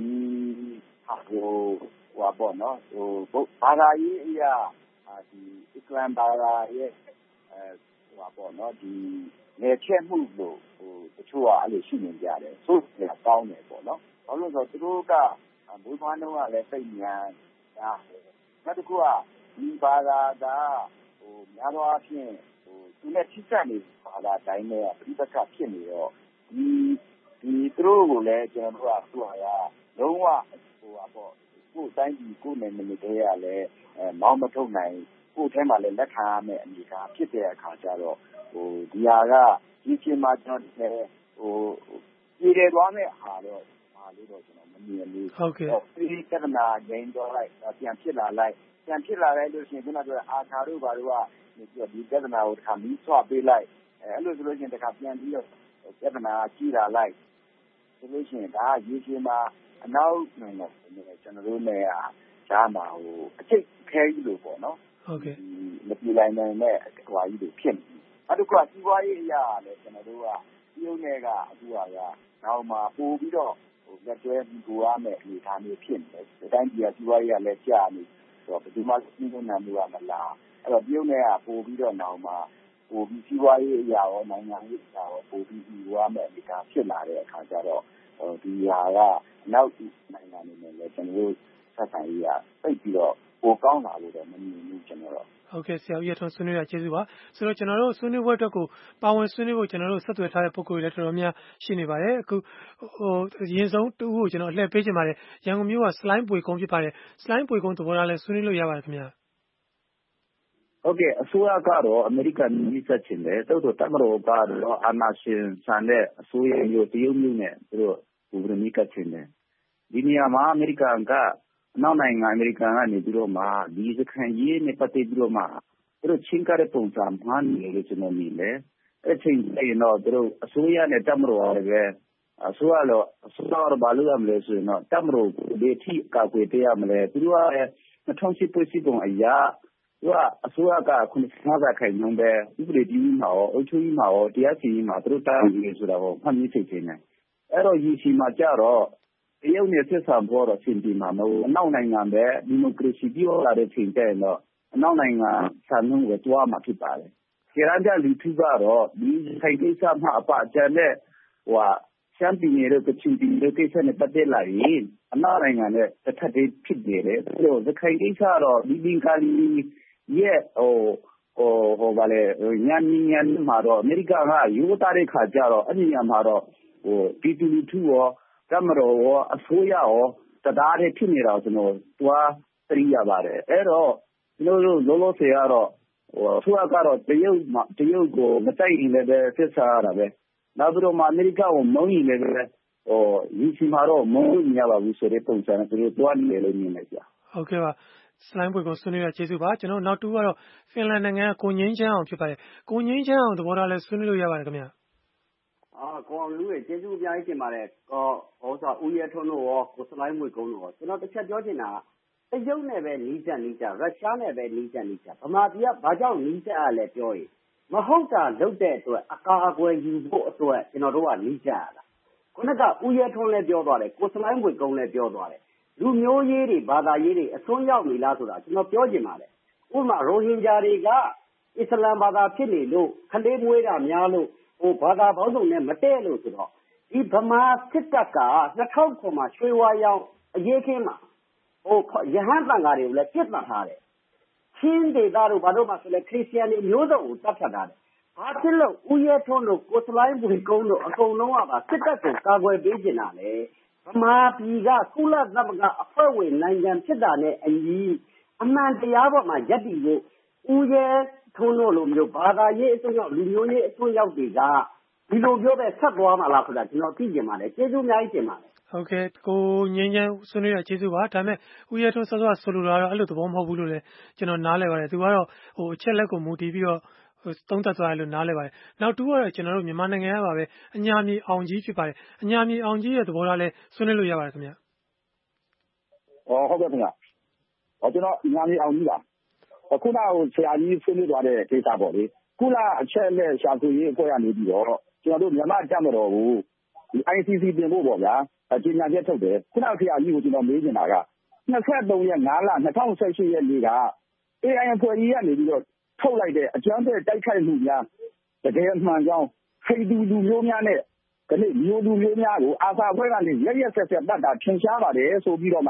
ပေါ့နော်ဘာသာရေးအရာဒီအစ္စလာမ်ဘာသာရဲ့ပေါ့နော်ဒီနယ်ချဲ့မှုလို့တချို့ကအဲ့လိုရှိနေကြတယ်ဆိုတော့ကောင်းတယ်ပေါ့နော်ဘာလို့လဲဆိုတော့သူတို့ကမွေးဖွားနှုန်းကလည်းသိမြန်နောက်တစ်ခုကဒီဘာသာကများသောအားဖြင့်သူနဲ့ထိစပ်နေဘာသာတိုင်းနဲ့ပြိပက္ခဖြစ်နေတော့ဒီသူတို့ကိုလည်းကျွန်တော်တို့ကလုံးဝပေါ့ကိုယ်တိုင်းပြည်ကိုယ်နယ်မြေတွေကလည်းမောင်းမထုတ်နိုင်ကိုယ်ထဲမှာလည်းလက်ခံရမယ့်အနေအထားဖြစ်တဲ့အခါကျတော့ဒီဟာကဒီချိန်မှာကျွန်တော်ပြည်တယ်သွားမယ့်အားတော့လို့တော့ကျွန်တော်မမြင်ဘူးဟုတ်ကဲ့ဒီပြဿနာငြိမ်းသွားလိုက်ပြန်ဖြစ်လာလိုက်လို့ရှိရင်ခုနကအာသာတို့ဘာတို့ကဒီပြဿနာကိုတစ်ခါမီးဆွပေးလိုက်အဲ့လိုဆိုလို့ရှိရင်တစ်ခါပြန်ပြီးတော့ပြဿနာကြီးလာလိုက်ဆိုလို့ရှိရင်ဒါရေရှည်မှာအနောက်နိုင်ငံတွေကျွန်တော်တို့နဲ့ရှားမှာအကျိတ်ခဲကြီးလို့ပေါ့နော်ဟုတ်ကဲ့မပြေနိုင်တဲ့ဟွာကြီးတွေဖြစ်နေအဲ့ဒါကစီးပွားရေးအရာလည်းကျွန်တော်တို့ကပြုံးတွေကအခုကနောက်မှာပို့ပြီးတော့လက်တွဲပြီးကိုရမယ်အနေအထားမျိုးဖြစ်နေတယ်။တိုင်းပြည်ကစီးပွားရေးကလည်းကြာနေတော့ဘယ်သူမှစီးပွားရေးမှုကမလာအဲ့တော့ပြုံးတွေကပို့ပြီးတော့နောက်မှာပို့ပြီးစီးပွားရေးအရာရောနိုင်ငံရေးအရာရောပို့ပြီးကိုရမယ်အနေအထားဖြစ်လာတဲ့အခါကျတော့ဒီဟာကနောက်နိုင်ငံတွေနဲ့လည်းကျွန်တော်တို့ဆက်ဆံရေးကသိပြီးတော့ပိုကောင်းလာလို့တော့မမြင်ဘူးကျွန်တော်တို့ဟုတ်ကဲ့ဆရာဦးရထွန်းဆွေးနွေးတာကျေးဇူးပါဆိုတော့ကျွန်တော်တို့ဆွေးနွေးပွဲအတွက်ကိုပါဝင်ဆွေးနွေးဖို့ကျွန်တော်တို့ဆက်သွယ်ထားတဲ့ပုဂ္ဂိုလ်တွေလည်းတော်တော်များရှိနေပါတယ်အခုရင်ဆုံးတူကိုကျွန်တော်လှည့်ပေးချင်ပါတယ်ရန်ကုန်မြို့ကစလိုင်းပွေကုန်းဖြစ်ပါတယ်စလိုင်းပွေကုန်းသဘောထားလဲဆွေးနွေးလို့ရပါတယ်ခင်ဗျာဟုတ်ကဲ့အစိုးရကတော့အမေရိကန်ပြည်ဆက်ချင်တယ်တိုးတိုးတမတော်ကတော့အာနာရှင်ဆန်တဲ့အစိုးရမျိုးတရုတ်မျိုးနဲ့သူတို့ဘူရမီကချင်တယ်ဒီနေရာမှာအမေရိကန်ကနောက်နိုင်ငံအမေရိကန်ကနေပြီးတော့မှဒီစခန်းရေးနဲ့ပတ်သက်ပြီးတော့မှသူတို့ချင်းကတဲ့ပုံစံမှန်းနေလို့ကျွန်တော်မြင်တယ်အဲ့ချိန်ကျတော့သူတို့အစိုးရနဲ့တမတော်လည်းပဲအစိုးရတော့ဘာလို့ရမလဲဆိုရင်တော့တမတော်ကိုဒီထိကောက်ွယ်ပေးရမလဲသူတို့က2010ဖွဲ့စည်းပုံအရာသူကအစိုးရက95%ခိုင်နှုန်းပဲဥပဒေပြုမှာရောအုပ်ချုပ်ရေးမှာရောတရားစီရင်မှာသူတို့တာဝန်ယူဆိုတာကိုမှတ်မိသိချင်တယ်အဲ့တော့ဒီစီမှာကြတော့တရုတ်နဲ့ဆက်ဆံဖို့တော့ရှင်းပြမှာမဟုတ်အနောက်နိုင်ငံပဲဒီမိုကရေစီပြောလာတဲ့ချိန်ကျရင်တော့အနောက်နိုင်ငံဆန်နှုန်းကိုတွားမှာဖြစ်ပါတယ်။ကျေရန်ကြလူထုကတော့ဒီခိုင်ကိစ္စမှာအပကျန်တဲ့ရှမ်းပြည်နယ်ကချင်ပြည်နယ်ကိစ္စနဲ့ပတ်သက်လာရင်အနောက်နိုင်ငံနဲ့တစ်ထပ်တည်းဖြစ်နေတယ်။ဆိုတော့ဒီခိုင်ကိစ္စတော့ဒီဘင်္ဂလီရဲ့ဘာလဲညံမှာတော့အမေရိကန်ကရိုးသားတဲ့ခါကျတော့အဲ့ဒီညမှာတော့ပြည်သူလူထုရောကမတော်ရောအစိုးရရောတရားတွေဖြစ်နေတာကျွန်တော်တွားသိရပါတယ်အဲ့တော့ကျွန်တော်တို့လောလောဆယ်ကတော့အစိုးရကတော့တရုတ်ကိုမတိုက်ရင်လည်းဆက်ဆံရတာပဲနောက်ပြီးတော့အမေရိကန်ကိုမုန်းရင်လည်းရေရှည်မှာတော့မဝင်ရပါဘူးဆိုတဲ့ပုံစံနဲ့သူတို့တွားနေတယ်လို့မြင်လိုက်ကြ။ဟုတ်ကဲ့ပါ။ဆလိုင်းဘွေကိုဆွေးနွေးရကျေးဇူးပါ။ကျွန်တော်နောက်တူကတော့ဖင်လန်နိုင်ငံကကိုငိမ့်ချမ်းအောင်ဖြစ်ပါတယ်။ကိုငိမ့်ချမ်းအောင်သဘောထားလဲဆွေးနွေးလို့ရပါတယ်ခင်ဗျာ။ကိုအောင်လူရဲ့ကျေးဇူးအများကြီးတင်ပါတယ်။ဦးရဲထွန်းတို့ရောကိုဆလိုင်းဘွေကုန်းတို့ရောကျွန်တော်တစ်ချက်ပြောချင်တာကတရုတ်နဲ့ပဲနီးစပ်ရုရှားနဲ့ပဲနီးစပ်ဗမာပြည်ကဘာကြောင့်နီးစပ်ရလဲပြောရင်မဟုတ်တာလုပ်တဲ့အတွက်အကာအကွယ်ယူဖို့အတွက်ကျွန်တော်တို့ကနီးစပ်ရတာ။ခုနကဦးရဲထွန်းလည်းပြောသွားတယ်ကိုဆလိုင်းဘွေကုန်းလည်းပြောသွားတယ်လူမျိုးရေးတွေဘာသာရေးတွေအစွန်းရောက်နေလားဆိုတာကျွန်တော်ပြောချင်ပါတယ်။ဥပမာရိုဟင်ဂျာတွေကအစ္စလာမ်ဘာသာဖြစ်နေလို့ခလေးမွေးတာများလို့ဘာသာပေါင်းစုံနဲ့မတည့်လို့ဆိုတော့ဒီဗမာစစ်တပ်က2009မှာရွှေဝါရောင်အရေးခင်းမှာရဟန်းသံဃာတွေကိုလည်းပြစ်မှတ်ထားတယ်။ချင်းဒေသတို့ဘာတို့မှဆိုလဲခရစ်ယာန်တွေမျိုးစုံကိုတတ်ဖြတ်ထားတယ်။ဘာဖြစ်လို့ဦးရဲထွန်းတို့ကိုဆလိုင်းဘွေကုန်းတို့အကုန်လုံးကပါစစ်တပ်ကိုကာကွယ်ပေးနေတာလဲ။ဗမာပြည်ကကုလသမဂ္ဂအဖွဲ့ဝင်နိုင်ငံဖြစ်တာနဲ့အညီအမှန်တရားပေါ်မှာယက်တည်ဖို့ဦးရဲထွန်းတို့လိုမျိုးဘာသာရေးအစွန်းရောက်လူမျိုးရေးအစွန်းရောက်တွေကဒီလိုပြောပဲဆက်သွားမှာလားဆိုတာကျွန်တော်သိချင်ပါတယ်ကျေးဇူးအများကြီးတင်ပါတယ်ဟုတ်ကဲ့ကိုငင်းချမ်းဆွေးနွေးရကျေးဇူးပါဒါပေမဲ့ဦးရဲထွန်းစောစောဆိုလိုတာတော့အဲ့လိုသဘောမဟုတ်ဘူးလို့လည်းကျွန်တော်နားလည်ပါတယ်သူကတော့အချက်လက်ကိုမူတည်ပြီးတော့သုံးသပ်သွားတယ်လို့နားလည်ပါတယ်နောက်တူကတော့ကျွန်တော်တို့မြန်မာနိုင်ငံကပါပဲအညာမြေအောင်ကြီးဖြစ်ပါတယ်အညာမြေအောင်ကြီးရဲ့သဘောထားလဲဆွေးနွေးလို့ရပါတယ်ခင်ဗျဟုတ်ကဲ့ခင်ဗျကျွန်တော်အညာမြေအောင်ကြီးပါခုနကဆရာကြီးဆွေးနွေးသွားတဲ့ဒေတာပေါ့လေကုလအချက်လက်ရှာဖွေရေးအဖွဲ့ကနေပြီးတော့ကျွန်တော်တို့မြန်မာတပ်မတော်ကိုဒီ ICC တင်ဖို့ပေါ့ဗျာကြေညာချက်ထုတ်တယ်ခုနဆရာကြီးကိုကျွန်တော်မေးနေတာက23ရက်5လ2018ရက်နေ့က AI အဖွဲ့ကြီးကနေပြီးတော့ထုတ်လိုက်တဲ့အကြမ်းဖက်တိုက်ခိုက်မှုများတကယ်မှန်ကြောင်းဟိန္ဒူလူမျိုးများနဲ့ဒီနေ့မျိုးလူမျိုးများကိုအာသာအဖွဲ့ကနေရက်ဆက်ဆက်ပတ်တာထင်ရှားပါတယ်ဆိုပြီးတော့မှ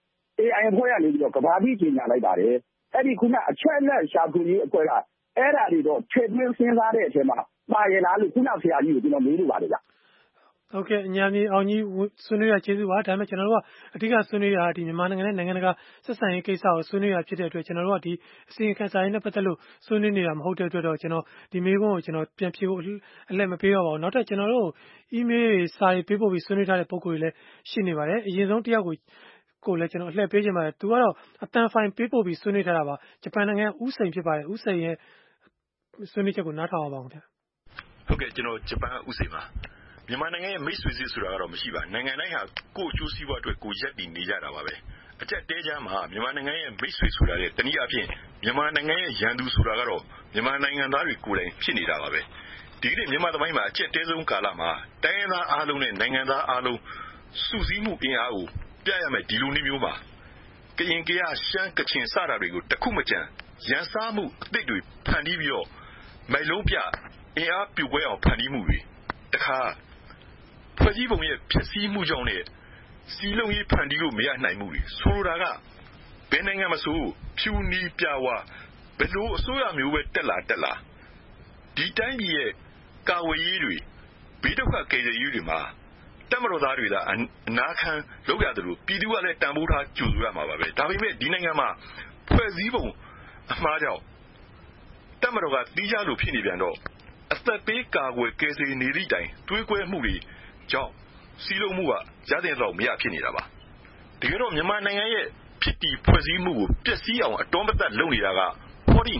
AI အဖွဲ့ကနေပြီးတော့ကဘာတိကြေညာလိုက်ပါတယ်အဲ့ဒီခုနအချက်လက်ရှာဖွေရေးအဖွဲ့ကအဲ့ဒါတွေတော့ထည့်သွင်းစဉ်းစားတဲ့အချိန်မှာပါရလားလို့ခုနဆရာကြီးကိုကျွန်တော်မေးလို့ပါတယ်ဗျဟုတ်ကဲ့အညာမြေအောင်ကြီးဆွေးနွေးရကျေးဇူးပါဒါပေမဲ့ကျွန်တော်တို့ကအဓိကဆွေးနွေးတာဒီမြန်မာနိုင်ငံနဲ့နိုင်ငံတကာဆက်ဆံရေးကိစ္စကိုဆွေးနွေးရဖြစ်တဲ့အတွက်ကျွန်တော်တို့ကဒီအစီအခံစာရေးနဲ့ပတ်သက်လို့ဆွေးနွေးနေတာမဟုတ်တဲ့အတွက်တော့ကျွန်တော်ဒီမေးခွန်းကိုကျွန်တော်ပြန်ဖြေဖို့အလက်မပေးတော့ပါဘူးနောက်ထပ်ကျွန်တော်တို့အီးမေးလ်တွေစာရေးပေးပို့ပြီးဆွေးနွေးထားတဲ့ပုံကိုယ်တွေလည်းရှိနေပါတယ်အရင်ဆုံးတယောက်ကိုလည်းကျွန်တော်အလှည့်ပေးခြင်းပါတယ်သူကတော့အတန်ဖိုင်ပေးပို့ပြီးဆွေးနွေးထားတာပါဂျပန်နိုင်ငံဦးစိန်ဖြစ်ပါတယ်ဦးစိန်ရဲ့ဆွေးနွေးချက်ကိုနားထောင်အောင်ပါခင်ဗျဟုတ်ကဲ့ကျွန်တော်ဂျပန်ဦးစိန်ပါမြန်မာနိုင်ငံရဲ့မိတ်ဆွေစစ်ဆိုတာကတော့မရှိပါနိုင်ငံတိုင်းဟာကိုယ့်အကျိုးစီးပွားအတွက်ကိုယ်ရက်တည်နေကြတာပါပဲအကြက်တဲချမ်းမှာမြန်မာနိုင်ငံရဲ့မိတ်ဆွေဆိုတာတဲ့တနည်းအားဖြင့်မြန်မာနိုင်ငံရဲ့ရန်သူဆိုတာကတော့မြန်မာနိုင်ငံသားတွေကိုယ်တိုင်ဖြစ်နေတာပါပဲဒီကနေ့မြန်မာသမိုင်းမှာအကြက်တဲဆုံးကာလမှာတိုင်းရင်းသားအားလုံးနဲ့နိုင်ငံသားအားလုံးစုစည်းမှုအင်အားကိုပြရမယ်ဒီလိုနည်းမျိုးမှာကရင်ကရရှမ်းကချင်စတာတွေကိုတခုမကြံရန်စားမှုအသစ်တွေဖန်တီးပြီးတော့မိုင်လုံးပြအင်အားပြိုပွဲအောင်ဖန်တီးမှုတွေတခါဖွဲ့စည်းပုံရဲ့ဖြစ်စည်းမှုကြောင့်နဲ့စီလုံးရေးဖန်တီးလို့မရနိုင်မှုတွေဆိုလိုတာကဘယ်နိုင်ငံမဆိုဖြူနီးပြဝဘယ်လိုအစိုးရမျိုးပဲတက်လာဒီတိုင်းပြည်ရဲ့ကာဝေးရေးတွေဘေးဒုက္ခကယ်ဆယ်ရေးတွေမှာတက်မတော်သားတွေသာအနာခံလုပ်ရတယ်လို့ပြည်သူကလည်းတန်ဖိုးထားကြိုဆိုရမှာပါပဲဒါပေမဲ့ဒီနိုင်ငံမှာဖွဲ့စည်းပုံအမှားကြောင့်တက်မတော်ကတီးခြားလို့ဖြစ်နေပြန်တော့အသက်ပေးကာကွယ်ကယ်ဆယ်နေသည့်တိုင်တွေးကွဲမှုတွေကြောင့်စီးလုံးမှုကရတဲ့တော့မရဖြစ်နေတာပါတကယ်တော့မြန်မာနိုင်ငံရဲ့ဖြစ်တည်ဖွဲ့စည်းမှုကိုပျက်စီးအောင်အတော်မသက်လုပ်နေတာကဟောဒီ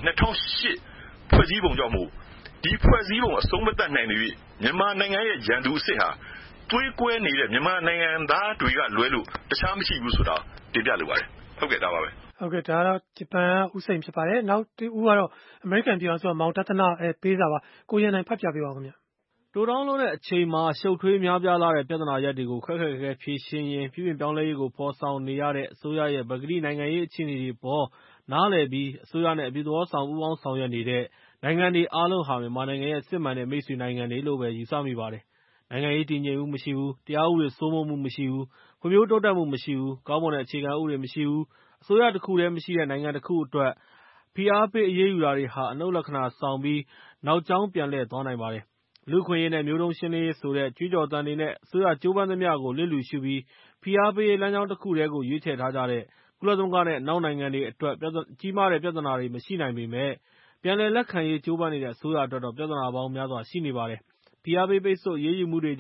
2008ဖွဲ့စည်းပုံကြောင့်မို့ဒီဖွဲ့စည်းပုံအဆုံးမသက်နိုင်လို့မြန်မာနိုင်ငံရဲ့ရန်သူအစ်စ်ဟာတွေးကွဲနေတဲ့မြန်မာနိုင်ငံသားတွေကလွဲလို့တခြားမရှိဘူးဆိုတာတင်ပြလိုပါတယ်ဟုတ်ကဲ့ဒါပါပဲဟုတ်ကဲ့ဒါကတော့ဂျပန်ဦးစိန်ဖြစ်ပါတယ်နောက်ဦးကတော့အမေရိကန်ပြည်အောင်စုမောင်တသနာပေးစာပါကိုရန်နိုင်ဖတ်ပြပေးပါဦးခင်ဗျတိုတောင်းလို့တဲ့အချိန်မှာရှုပ်ထွေးများပြားလာတဲ့ပြဿနာရပ်တွေကိုခက်ခက်ခဲခဲဖြေရှင်းရင်ပြုပြင်ပြောင်းလဲရေးကိုဖော်ဆောင်နေရတဲ့အစိုးရရဲ့ပကတိနိုင်ငံရေးအခြေအနေတွေပေါ်နားလည်ပြီးအစိုးရနဲ့အပြုသဘောဆောင်ပူးပေါင်းဆောင်ရွက်နေတဲ့နိုင်ငံတွေအားလုံးဟာမြန်မာနိုင်ငံရဲ့စစ်မှန်တဲ့မိတ်ဆွေနိုင်ငံတွေလို့ပဲယူဆမိပါတယ်။နိုင်ငံရေးတည်ငြိမ်မှုမရှိဘူး၊တရားဥပဒေစိုးမိုးမှုမရှိဘူး၊ဖွံ့ဖြိုးတိုးတက်မှုမရှိဘူး၊ကောင်းမွန်တဲ့အခြေခံဥပဒေမရှိဘူး၊အစိုးရတစ်ခုတည်းမရှိတဲ့နိုင်ငံတစ်ခုအတွက်ဖိအားပေးအရေးယူတာတွေဟာအနုတ်လက္ခဏာဆောင်ပြီးနောက်ကြောင်းပြန်လှည့်သွားနိုင်ပါတယ်။လူ့အခွင့်အရေးနဲ့မျိုးတုန်းရှင်းလင်းရေးဆိုတဲ့ကြွေးကြော်သံတွေနဲ့အစိုးရကြိုးပမ်းသမျှကိုလျစ်လျူရှုပြီးဖိအားပေးရေးလမ်းကြောင်းတစ်ခုတည်းကိုရွေးချယ်ထားကြတဲ့ကုလသမဂ္ဂနဲ့အနောက်နိုင်ငံတွေအတွက်ကြီးမားတဲ့ပြဿနာတွေမရှိနိုင်ပေမယ့်ပြန်လည်လက်ခံရေးကြိုးပမ်းနေတဲ့အစိုးရအတွက်တော့ပြဿနာပေါင်းများစွာရှိနေပါတယ်။ဖိအားပေးပိတ်ဆို့အရေးယူမှုတွေကြောင့်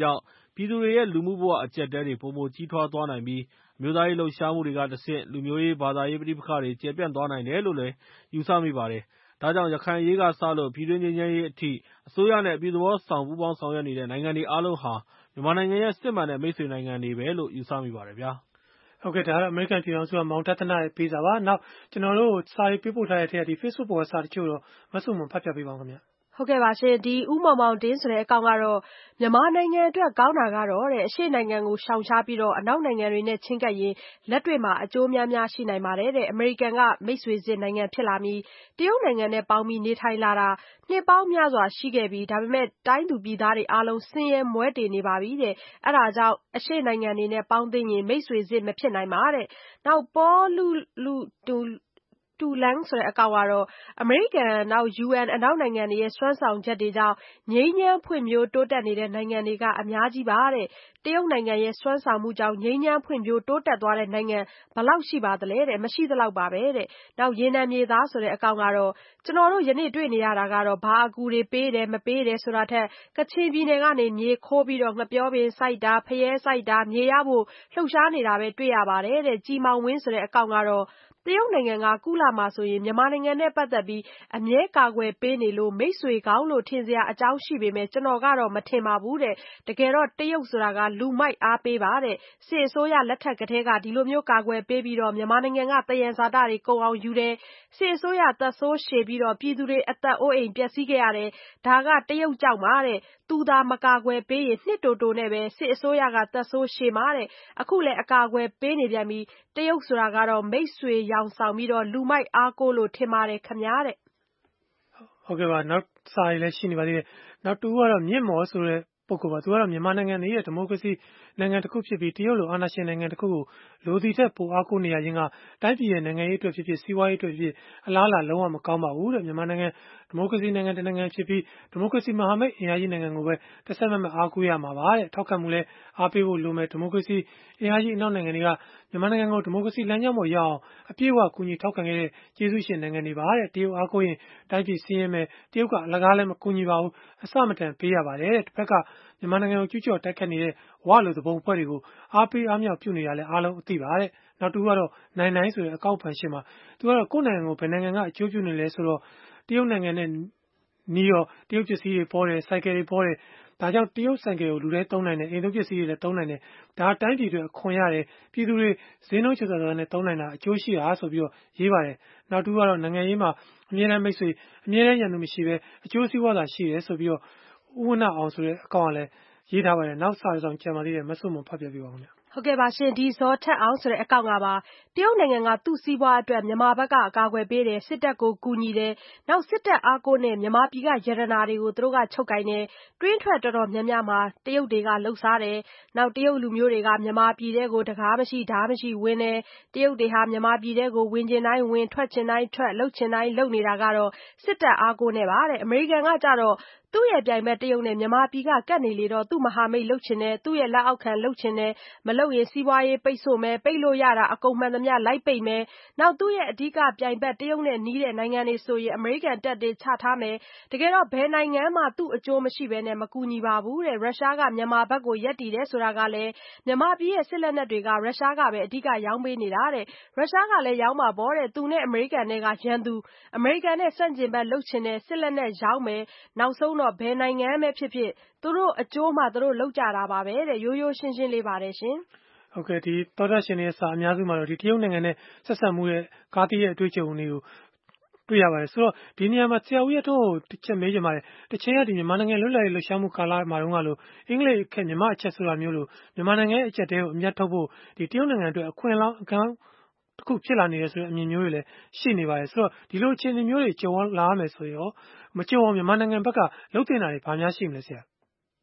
ပြည်သူတွေရဲ့လူမှုဘဝအကျပ်အတည်းတွေပိုမိုကြီးထွားသွားနိုင်ပြီး အမျိုးသားရေးလှုပ်ရှားမှုတွေကတဆင့် လူမျိုးရေးဘာသာရေးပဋိပက္ခတွေကျယ်ပြန့်သွားနိုင်တယ်လို့လည်းယူဆမိပါတယ်။ ဒါကြောင့်ရခိုင်အရေးကစလို့ပြည်တွင်းငြိမ်းချမ်းရေးအထိ အစိုးရနဲ့အပြုသဘောဆောင်ပူးပေါင်းဆောင်ရွက်နေတဲ့နိုင်ငံတွေအားလုံးဟာမြန်မာနိုင်ငံရဲ့စစ်မှန်တဲ့မိတ်ဆွေနိုင်ငံတွေပဲလို့ယူဆမိပါတယ်ဗျာ။ဟုတ်ကဲ့ဒါကတော့အမေရိကန်ပြည်ထောင်စုကမောင်တသနာရဲ့ပေးစာပါနောက်ကျွန်တော်တို့စာရေးပေးပို့ထားတဲ့ထဲကဒီ Facebook ပေါ်ကစာတချို့တော့မဆုမဖတ်ပြပေးပါဦးခင်ဗျာဟုတ်ကဲ့ပါရှင်ဒီဥမောင်မောင်တင်းဆိုတဲ့အကောင့်ကတော့မြန်မာနိုင်ငံအတွက်ကောင်းတာကတော့တဲ့အရှေ့နိုင်ငံကိုရှောင်ရှားပြီးတော့အနောက်နိုင်ငံတွေနဲ့ချင်းကပ်ရင်လက်တွေ့မှာအကျိုးများများရှိနိုင်ပါတယ်တဲ့အမေရိကန်ကမိတ်ဆွေစစ်နိုင်ငံဖြစ်လာပြီးတရုတ်နိုင်ငံနဲ့ပေါင်းပြီးနေထိုင်လာတာနှစ်ပေါင်းများစွာရှိခဲ့ပြီးဒါပေမဲ့တိုင်းသူပြည်သားတွေအားလုံးဆင်းရဲမွဲတေနေပါပြီတဲ့အဲ့ဒါကြောင့်အရှေ့နိုင်ငံတွေနဲ့ပေါင်းသိရင်မိတ်ဆွေစစ်မဖြစ်နိုင်ပါတဲ့နောက်ပေါ်တူလန်းဆိုတဲ့အကောင့်ကတော့အမေရိကန်နောက် UN အနောက်နိုင်ငံတွေရဲ့စွမ်းဆောင်ချက်တွေကြောင့်ငြိမ်းချမ်းဖွံ့ဖြိုးတိုးတက်နေတဲ့နိုင်ငံတွေကအများကြီးပါတဲ့တရုတ်နိုင်ငံရဲ့စွမ်းဆောင်မှုကြောင့်ငြိမ်းချမ်းဖွံ့ဖြိုးတိုးတက်သွားတဲ့နိုင်ငံဘယ်လောက်ရှိပါသလဲတဲ့မရှိသလောက်ပါပဲတဲ့နောက်ရေနံမြေသားဆိုတဲ့အကောင့်ကတော့ကျွန်တော်တို့ယနေ့တွေ့နေရတာကတော့ဘာအကူတွေပေးတယ်မပေးတယ်ဆိုတာထက်ကချင်ပြည်နယ်ကနေမြေခိုးပြီးတော့ငပြောပင်စိုက်တာဖျဲစိုက်တာမြေရဖို့လှုပ်ရှားနေတာပဲတွေ့ရပါတယ်တဲ့ကြီးမောင်ဝင်းဆိုတဲ့အကောင့်ကတော့တရုတ်နိုင်ငံကကုလမှာဆိုရင်မြန်မာနိုင်ငံနဲ့ပတ်သက်ပြီးအမြဲကာကွယ်ပေးနေလို့မိတ်ဆွေကောင်းလို့ထင်စရာအကြောင်းရှိပေမဲ့ကျွန်တော်ကတော့မထင်ပါဘူးတဲ့တကယ်တော့တရုတ်ဆိုတာကလူမိုက်အားပေးပါတဲ့စစ်အစိုးရလက်ထက်ကတည်းကဒီလိုမျိုးကာကွယ်ပေးပြီးတော့မြန်မာနိုင်ငံကတယံဇာတတွေကုန်အောင်ယူတယ်စစ်အစိုးရသက်ဆိုးရှည်ပြီးတော့ပြည်သူတွေအသက်အိုးအိမ်ပျက်စီးခဲ့ရတယ်ဒါကတရုတ်ကြောင့်ပါတဲ့သူသာမကာကွယ်ပေးရင်နှစ်တိုတိုနဲ့ပဲစစ်အစိုးရကသက်ဆိုးရှည်မှာတဲ့အခုလည်းအကာအကွယ်ပေးနေပြန်ပြီးတရုတ်ဆိုတာကတော့မိတ်ဆွေရောင်ဆောင်ပြီးတော့လူမိုက်အားကိုးလို့ထင်ပါတယ်ခင်ဗျာတဲ့ဟုတ်ကဲ့ပါနောက်စာရေးလည်းရှိနေပါသေးတယ်နောက်တူကတော့မြင့်မော်ဆိုတဲ့ပုဂ္ဂိုလ်ပါသူကတော့မြန်မာနိုင်ငံရဲ့ဒီမိုကရေစီနိုင်ငံတစ်ခုဖြစ်ပြီးတရုတ်လိုအာဏာရှင်နိုင်ငံတစ်ခုကိုလိုသည်ထက်ပိုအားကိုးနေရခြင်းကတိုင်းပြည်ရဲ့နိုင်ငံရေးအတွက်ဖြစ်ဖြစ်စီးပွားရေးအတွက်ဖြစ်အလားအလာလုံးဝမကောင်းပါဘူးတဲ့မြန်မာနိုင်ငံဒီမိုကရေစီနိုင်ငံတစ်နိုင်ငံဖြစ်ပြီးဒီမိုကရေစီမဟာမိတ်အင်အားကြီးနိုင်ငံကိုပဲတစ်ဆက်မမဲ့အားကိုးရမှာပါတဲ့ထောက်ခံမှုလဲအားပေးဖို့လိုမယ်ဒီမိုကရေစီအင်အားကြီးအနောက်နိုင်ငံတွေကမြန်မာနိုင်ငံကိုဒီမိုကရေစီလမ်းကြောင်းပေါ်ရောက်အောင်အပြည့်အဝကူညီထောက်ခံခဲ့တဲ့ကျေးဇူးရှင်နိုင်ငံတွေပါတဲ့တရုတ်အားကိုးရင်တိုင်းပြည်စည်းရဲမယ်တရုတ်ကအလကားလည်းမကူညီပါဘူးအစမတန်ပေးရပါတယ်တဲ့တစ်ဖက်ကမြန်မာနိုင်ငံကိုကျူးကျော်တိုက်ခတ်နေတဲ့ဝလိုသဘုံအဖွဲ့တွေကိုအားပေးအားမြောက်ပြုနေတာလဲအားလုံးအသိပါတဲ့နောက်တူကတော့နိုင်နိုင်ဆိုတဲ့အကောက်ဖန်ရှင်မှာသူကတော့ကိုယ့်နိုင်ငံကိုဘယ်နိုင်ငံကအကျိုးပြုနေလဲဆိုတော့တရုတ်နိုင်ငံနဲ့နီးရောတရုတ်ပစ္စည်းတွေပေါ်တယ်ဆိုင်ကယ်တွေပေါ်တယ်ဒါကြောင့်တရုတ်ဆိုင်ကယ်ကိုလူတွေသုံးနိုင်တယ်အိမ်သုံးပစ္စည်းတွေလည်းသုံးနိုင်တယ်ဒါတိုင်းပြည်တွေအခွန်ရတယ်ပြည်သူတွေဈေးနှုန်းချော်ချော်နဲ့သုံးနိုင်တာအကျိုးရှိတာဆိုပြီးတော့ရေးပါတယ်နောက်တူကတော့နိုင်ငံရေးမှာအမြဲတမ်းမိတ်ဆွေအမြဲတမ်းရန်သူမရှိပဲအကျိုးစီးပွားသာရှိတယ်ဆိုပြီးတော့ဥဝနအောင်ဆိုတဲ့အကောင့်ကလည်းရေးထားပါတယ်နောက်စာဆောင်ကြံပါသေးတယ်မဆုမဖတ်ပြပြပါဦးခင်ဗျာဟုတ်ကဲ့ပါရှင်ဒီဇော်ထက်အောင်ဆိုတဲ့အကောင့်ကပါတရုတ်နိုင်ငံကသူ့စီးပွားအတွက်မြန်မာဘက်ကအကာအကွယ်ပေးတယ်စစ်တပ်ကိုကူညီတယ်နောက်စစ်တပ်အားကိုးနဲ့မြန်မာပြည်ကရတနာတွေကိုသူတို့ကချုပ်ကိုင်တယ်တွင်းထွက်တော်တော်များများမှာတရုတ်တွေကလှုပ်ရှားတယ်နောက်တရုတ်လူမျိုးတွေကမြန်မာပြည်ထဲကိုတကားမရှိဓားမရှိဝင်တယ်တရုတ်တွေဟာမြန်မာပြည်ထဲကိုဝင်ကျင်တိုင်းဝင်ထွက်ကျင်တိုင်းထွက်လှုပ်ကျင်တိုင်းလှုပ်နေတာကတော့စစ်တပ်အားကိုးနဲ့ပါတဲ့အမေရိကန်ကကြတော့သူ့ရဲ့ပြိုင်ဘက်တရုတ်နဲ့မြန်မာပြည်ကကပ်နေလေတော့သူ့မဟာမိတ်လှုပ်ချင်တယ်သူ့ရဲ့လက်အောက်ခံလှုပ်ချင်တယ်မလှုပ်ရင်စီးပွားရေးပိတ်ဆို့မယ်ပိတ်လို့ရတာအကုန်မှန်သမျှလိုက်ပိတ်မယ်နောက်သူ့ရဲ့အဓိကပြိုင်ဘက်တရုတ်နဲ့နီးတဲ့နိုင်ငံတွေဆိုရင်အမေရိကန်တပ်တွေချထားမယ်တကယ်တော့ဘယ်နိုင်ငံမှသူ့အကျိုးမရှိဘဲနဲ့မကူညီပါဘူးတဲ့ရုရှားကမြန်မာဘက်ကိုရက်တည်တယ်ဆိုတာကလည်းမြန်မာပြည်ရဲ့စစ်လက်နက်တွေကရုရှားကပဲအဓိကရောင်းပေးနေတာတဲ့ရုရှားကလည်းရောင်းမှာပေါ့တဲ့သူနဲ့အမေရိကန်နဲ့ကရန်သူအမေရိကန်နဲ့ဆန့်ကျင်ဘက်လှုပ်ချင်တယ်စစ်လက်နက်ရောင်းမယ်နောက်ဆုံးတော့ဘယ်နိုင်ငံပဲဖြစ်ဖြစ်သူတို့အကျိုးမှသူတို့လုပ်ကြတာပါပဲတဲ့ရိုးရိုးရှင်းရှင်းလေးပါတယ်ရှင်ဟုတ်ကဲ့ဒီသောတာရှင်ရဲ့စာအများစုမှာတော့ဒီတရုတ်နိုင်ငံနဲ့ဆက်ဆံမှုရဲ့ကားတီးရဲ့အတွေ့အကြုံတွေကိုတွေ့ရပါတယ်ဆိုတော့ဒီနေရာမှာဆရာဦးရထွန်းကိုတစ်ချက်မေးချင်ပါတယ်တချင်ကဒီမြန်မာနိုင်ငံလွတ်လပ်ရေးလှုပ်ရှားမှုကာလမှာတုန်းကလို့အင်္ဂလိပ်အခက်မြန်မာအချက်ဆိုတာမျိုးလို့မြန်မာနိုင်ငံရဲ့အချက်တဲကိုအမြတ်ထုတ်ဖို့ဒီတရုတ်နိုင်ငံအတွက်အခွင့်အလမ်းအခန်းတစ်ခုဖြစ်လာနေတယ်ဆိုတဲ့အမြင်မျိုးတွေလည်းရှိနေပါတယ်ဆိုတော့ဒီလိုအခြေအနေမျိုးတွေကြုံလာရမယ်ဆိုရင်ရောမကြုံအောင်မြန်မာနိုင်ငံဘက်ကလှုပ်တင်တာတွေဘာများရှိမလဲဆရာ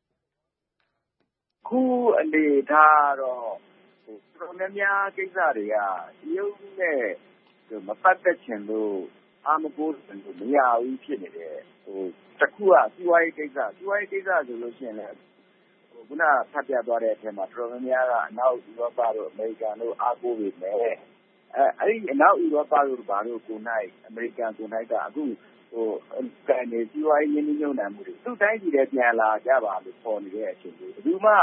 ခုအနေထားတော့တော်များများကိစ္စတွေကတရုတ်နဲ့မပတ်သက်ချင်လို့အားမကိုးလို့မရဘူးဖြစ်နေတယ်တခုကစီးပွားရေးကိစ္စဆိုလို့ရှိရင်လည်းခုနဖတ်ပြသွားတဲ့အထက်မှာတော်တော်များများကအနောက်ဥရောပတို့အမေရိကန်တို့အားကိုးနေတယ်အဲ့ဒီအနောက်ဥရောပတို့ဘာလို့ကိုနိုင်အမေရိကန်ကိုနိုင်ကအခုကန်နေစီးပွားရေးရင်းနှီးမြှုပ်နှံမှုတွေသူ့တိုင်းပြည်ထဲပြန်လာကြပါလို့ပေါ်နေတဲ့အချိန်တွေဘယ်သူမှ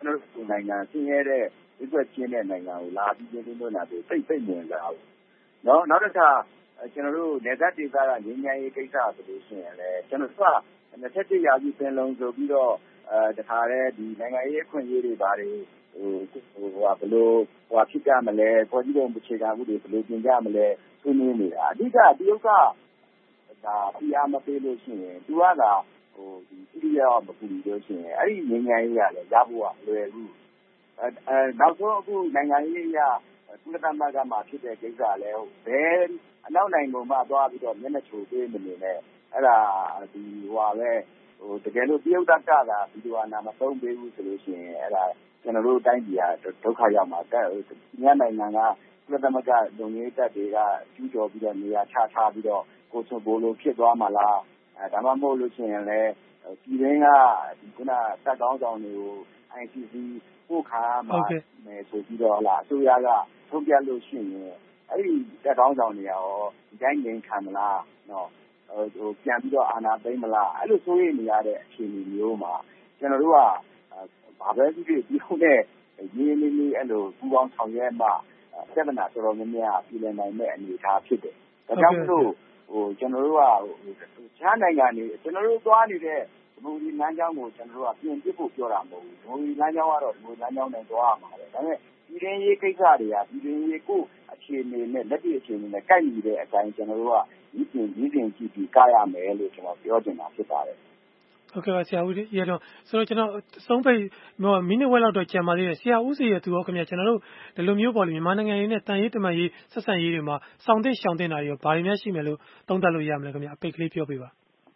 ကျွန်တော်တို့နိုင်ငံဆင်းရဲတဲ့ဒီကွက်ချင်းတဲ့နိုင်ငံကိုလာပြီးချင်းသွင်းတာတွေစိတ်ဝင်စားဘူးနော်နောက်တစ်ခါကျွန်တော်တို့နေသက်ဒေသကငြိမ်းချမ်းရေးကိစ္စဆိုလို့ရှိရင်လည်းကျွန်တော်တို့က27ရာစုပင်လုံဆိုပြီးတော့တခါတည်းဒီနိုင်ငံရေးအခွင့်အရေးတွေပါတယ်ဘယ်လိုဖြစ်ကြမလဲပေါ်ကြီးပုံအခြေခံမှုတွေဘယ်လိုပြင်ကြမလဲဆွေးနွေးနေတာအဓိကတရုတ်ကဒါPRမပေးလို့ရှိရင်သူကဒီတရားမကူလို့ရှိရင်အဲ့ဒီငြိမ်းချမ်းရေးရလည်းရဖို့ကလွယ်ဘူးနောက်ဆုံးအခုနိုင်ငံရေးအရကုလသမဂ္ဂမှာဖြစ်တဲ့ကိစ္စလည်းဘယ်အနောက်နိုင်ငံမှာသွားပြီးတော့မျက်နှာချိုပေးမနေနဲ့အဲ့ဒါဒီတကယ်လို့တရုတ်တပ်ကလာဗီဒီယိုအာဏာမသုံးပေးဘူးဆိုလို့ရှိရင်အဲ့ဒါကျွန်တော်တို့တိုင်းပြည်ကဒုက္ခရောက်မှာညနိုင်ငံကကုလသမဂ္ဂလုံခြုံရေးတပ်တွေကကျူးကျော်ပြီးတော့နေရာချထားပြီးတော့ကိုဆိုဘိုလိုဖြစ်သွားမှာလားဒါမှမဟုတ်လို့ရှိရင်လည်းပြည်ရင်းကဒီခုနတပ်ကောင်းဆောင်တွေကို ICC ပို့ခါမှာမယ်ဆိုပြီးတော့အစိုးရကထုတ်ပြလို့ရှိရင်အဲ့ဒီတပ်ကောင်းဆောင်တွေရောဒီတိုင်းငြိမ်ခံမလားနော်ပြန်ပြီးတော့အာဏာသိမ်းမလားအဲ့လိုဆိုရင်နေရတဲ့အခြေအနေမျိုးမှာကျွန်တော်တို့ကဘာပဲဖြစ်ဖြစ်ဒီဟုတ်တဲ့ရင်းနှီးနှီးအဲ့လိုပူပေါင်းဆောင်ရွက်မှပြဿနာတော်တော်များများပြည်လည်နိုင်မဲ့အနေအထားဖြစ်တယ်ဒါကြောင့်မလို့ကျွန်တော်တို့ကခြားနိုင်ငံတွေကျွန်တော်တို့သွားနေတဲ့ဒီမိုကရေစီလမ်းကြောင်းကိုကျွန်တော်တို့ကပြင်ပစ်ဖို့ပြောတာမဟုတ်ဘူးဒီမိုကရေစီလမ်းကြောင်းကတော့ဒီမိုကရေစီလမ်းကြောင်းနဲ့သွားရမှာပဲဒါပေမဲ့ပြည်တွင်းရေးကိစ္စတွေကပြည်တွင်းရေးကိုအခြေအနေနဲ့လက်တွေ့အခြေအနေနဲ့ကိုက်ညီတဲ့အတိုင်းကျွန်တော်တို့ကဒီပြင်ကြည့်ပြီးကားရမယ်လို့ကျွန်တော်ပြောချင်တာဖြစ်ပါတယ်ဟုတ်ကဲ့ပါဆရာဦးရေတော့ဆိုတော့ကျွန်တော်အဆုံးပိတ်မိနစ်ဝက်လောက်တော့ကြာပါသေးတယ်ဆရာဦးစီရဲ့သူရောခင်ဗျကျွန်တော်တို့ဒီလိုမျိုးပေါ့လေမြန်မာနိုင်ငံရေးနဲ့တန်ရေးတမန်ရေးဆက်ဆံရေးတွေမှာစောင့်သိရှောင်သိတာတွေရောဘာတွေများရှိမယ်လို့သုံးသပ်လို့ရမလဲခင်ဗျအပိတ်ကလေးပြောပြပါ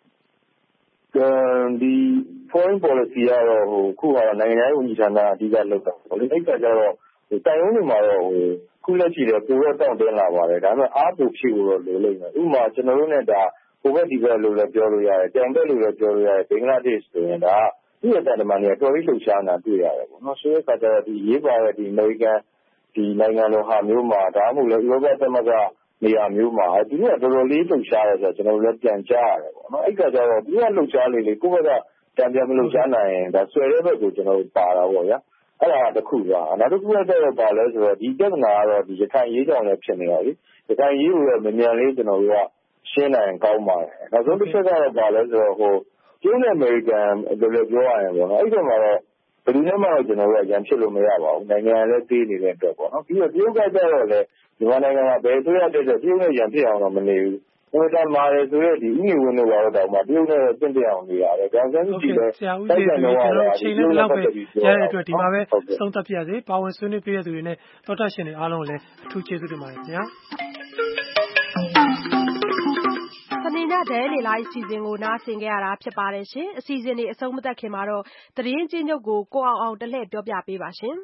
ဒီ foreign policy ကတော့ခုကနိုင်ငံရေးဝန်ကြီးဌာနအဓိကလုပ်တာပေါ့လေအဲ့ကကျတော့တိုင်ဝမ်တွေမှာတော့ခုလက်ရှိတော့ပိုတော့တောင့်တင်းလာပါတယ်ဒါပေမဲ့အားပိုဖြစ်လို့လိုလိမ့်မယ်ဥပမာကျွန်တော်တို့နဲ့ဒါဟိုဘက်ဒီဘက်လို့လည်းပြောလို့ရတယ်တန်ဘက်လို့လည်းပြောလို့ရတယ်ဘင်္ဂလားဒေ့ရှ်ဆိုရင်ဒါဒီအတန်တမန်တွေကတော်ပြီးလှုပ်ရှားနေတာတွေ့ရတယ်ပေါ့နော်ဆိုတဲ့အခါကျတော့ဒီရေးပါတဲ့ဒီအမေရိကန်ဒီနိုင်ငံလိုဟာမျိုးမှာဒါမှမဟုတ်လည်းဥရောပသမဂ္ဂနေရာမျိုးမှာဒီကတော်တော်လေးလှုပ်ရှားရဲဆိုတော့ကျွန်တော်တို့လည်းပြန်ကြားရတယ်ပေါ့နော်အဲ့ကကျတော့ဒီကလှုပ်ရှားလေကိုယ့်ဘက်ကတန်ပြန်မလှုပ်ရှားနိုင်ရင်ဒါဆွဲတဲ့ဘက်ကိုကျွန်တော်တို့ပါတာပေါ့ဗျာအဲ့ဒါတစ်ခုပါနောက်တစ်ခုကတော့ပါလဲဆိုတော့ဒီပြဿနာကတော့ဒီရခိုင်ရေးကြောင့်လည်းဖြစ်နေပါပြီရခိုင်ရေးကိုလည်းမြန်လေးကျွန်တော်တို့ကရှင်းနိုင်ကောင်းပါတယ်နောက်ဆုံးတစ်ချက်ကတော့ပါလဲဆိုတော့ကျင်းတဲ့အမေရိကန်လိုပြောရရင်ပေါ့နော်အဲ့ဒီမှာတော့ဘယ်သူမှတော့ကျွန်တော်တို့ကရန်ဖြစ်လို့မရပါဘူးနိုင်ငံလည်းသေးနေတဲ့အတွက်ပေါ့နော်ပြီးတော့တရုတ်ကကြတော့လည်းမြန်မာနိုင်ငံမှာဘယ်ဆိုရတဲ့တရုတ်နဲ့ရန်ဖြစ်အောင်တော့မနေဘူးဟိုတမ်းမာတယ်ဆိုတော့ဒီဥယျာဉ်ဝင်တွေတော့တရုတ်နဲ့တင့်တယ်အောင်နေရတယ်ဒါဆိုရင်ဒီလေဆရာဦးကြီးကျွန်တော်ချိန်လေးလောက်ပဲရတဲ့အတွက်ဒီမှာပဲသုံးသပ်ပြရစေပါဝင်ဆွေးနွေးပြရသူတွေနဲ့တော်တာရှင်တွေအားလုံးလည်းအထူးကျေးဇူးတင်ပါတယ်ခင်ဗျာစနေညဒဲနေလိုက်အစီအစဉ်ကိုနားဆင်ကြရတာဖြစ်ပါတယ်ရှင်အစီအစဉ်တွေအဆုံးမသတ်ခင်မှာတော့သတင်းချင်းချုပ်ကိုကိုအောင်တလှည့်ပြောပြပေးပါရှင်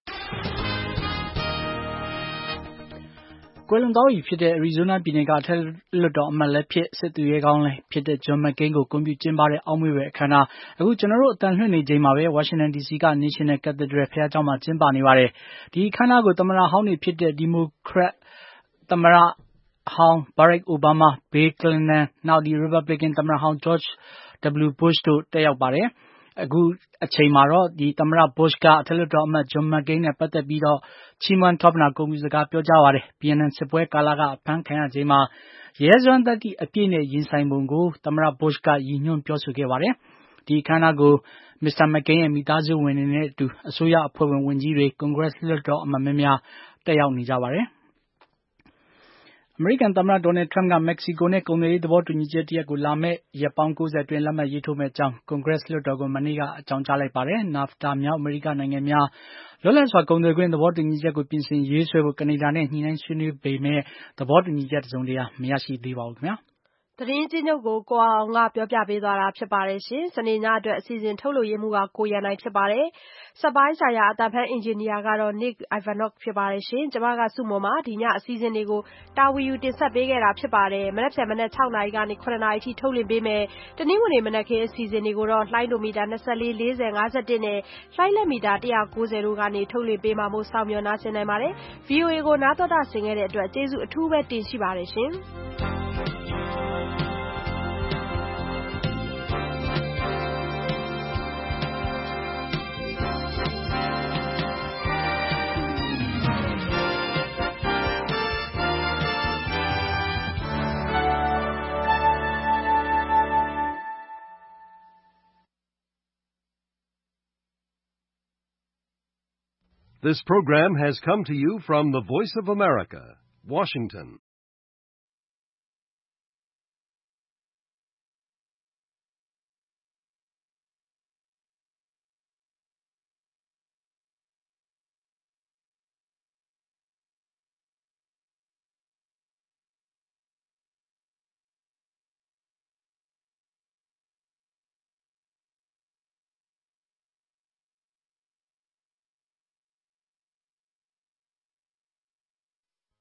ကွယ်လွန်သွားပြီဖြစ်တဲ့ Arizona ပြည်နယ်ကအထက်လွှတ်တော်အမတ်လည်းဖြစ်စစ်သူရဲကောင်းလည်းဖြစ်တဲ့ John McCain ကိုဂုဏ်ပြုကျင်းပတဲ့အောက်မေ့ဖွယ်အခမ်းအနားအခုကျွန်တော်တို့အတန်လွှင့်နေချိန်မှာပဲ Washington DC က National Cathedral ဘုရားကျောင်းမှာကျင်းပနေပါတယ်ဒီအခမ်းအနားကိုသမ္မတဟောင်းတွေဖြစ်တဲ့ Democrat သမ္မတဟောင်း Barack Obama, Bill Clinton နောက်ဒီ Republican သမ္မတဟောင်း George W. Bush တို့တက်ရောက်ပါတယ်အခုအချိန်မှာတော့ဒီသမ္မတ Bush ကအထက်လွှတ်တော်အမတ် John McCain နဲ့ပတ်သက်ပြီးတော့ချီးမွမ်းထောပနာဂုဏ်ပြုစကားပြောကြားပါတယ်။ Vietnam စစ်ပွဲကာလကအဖမ်းခံရချိန်မှာရဲစွမ်းသတ္တိအပြည့်နဲ့ရင်ဆိုင်ပုံကိုသမ္မတ Bush ကရည်ညွှန်းပြောဆိုခဲ့ပါတယ်။ဒီအခမ်းအနားကို Mr. McCain ရဲ့မိသားစုဝင်တွေနဲ့အတူအစိုးရအဖွဲ့ဝင်ဝန်ကြီးတွေ Congress လွှတ်တော်အမတ်များများတက်ရောက်နေကြပါတယ်။အမေရိကန်သမ္မတ Donald Trump က မက္ကဆီကိုနဲ့ကုန်သွယ်ရေးသဘောတူညီချက်တစ်ရပ်ကိုလာမယ့်ရက်ပေါင်း90အတွင်းလက်မှတ်ရေးထိုးမယ့်အကြောင်း Congress လွှတ်တော်ကိုမနေ့ကအကြောင်းကြားလိုက်ပါတယ်။ NAFTA မြောက်အမေရိကနိုင်ငံများလွတ်လပ်စွာကုန်သွယ်ခွင့်သဘောတူညီချက်ကိုပြင်ဆင်ရေးဆွဲဖို့ကနေဒါနဲ့ညှိနှိုင်းဆွေးနွေးပေမဲ့သဘောတူညီချက်တစုံတရာမရရှိသေးပါဘူးခင်ဗျာ။သတင်းချင်းချုပ်ကိုကိုအောင်ကပြောပြပေးသွားတာဖြစ်ပါတယ်ရှင်။စနေညအတွက်အစီအစဉ်ထုတ်လို့ရမှုကကိုရန်နိုင်ဖြစ်ပါတယ်။စပိုင်းဆိုင်ရာအတန်ဖန်အင်ဂျင်နီယာကတော့ Nick Ivanov ဖြစ်ပါတယ်ရှင်။ကျွန်မကစုမုံမှာဒီညအစီအစဉ်တွေကိုတာဝန်ယူတင်ဆက်ပေးခဲ့တာဖြစ်ပါတယ်။မနက်ဖြန်မနက်6နာရီကနေ9နာရီအထိထုတ်လွှင့်ပေးမယ်။တနင်္ဂနွေမနက်ခင်းအစီအစဉ်တွေကိုတော့လှိုင်းဒိုမီတာ24 40 51နဲ့လှိုင်းလက်မီတာ190တို့ကနေထုတ်လွှင့်ပေးမှာမို့စောင့်မျှော်နားဆင်နိုင်ပါတယ်။ VOA ကိုနားတော်တာဆင်ခဲ့တဲ့အတွက်ကျေးဇူးအထူးပဲတင်ရှိပါတယ်ရှင်။ This program has come to you from the Voice of America, Washington.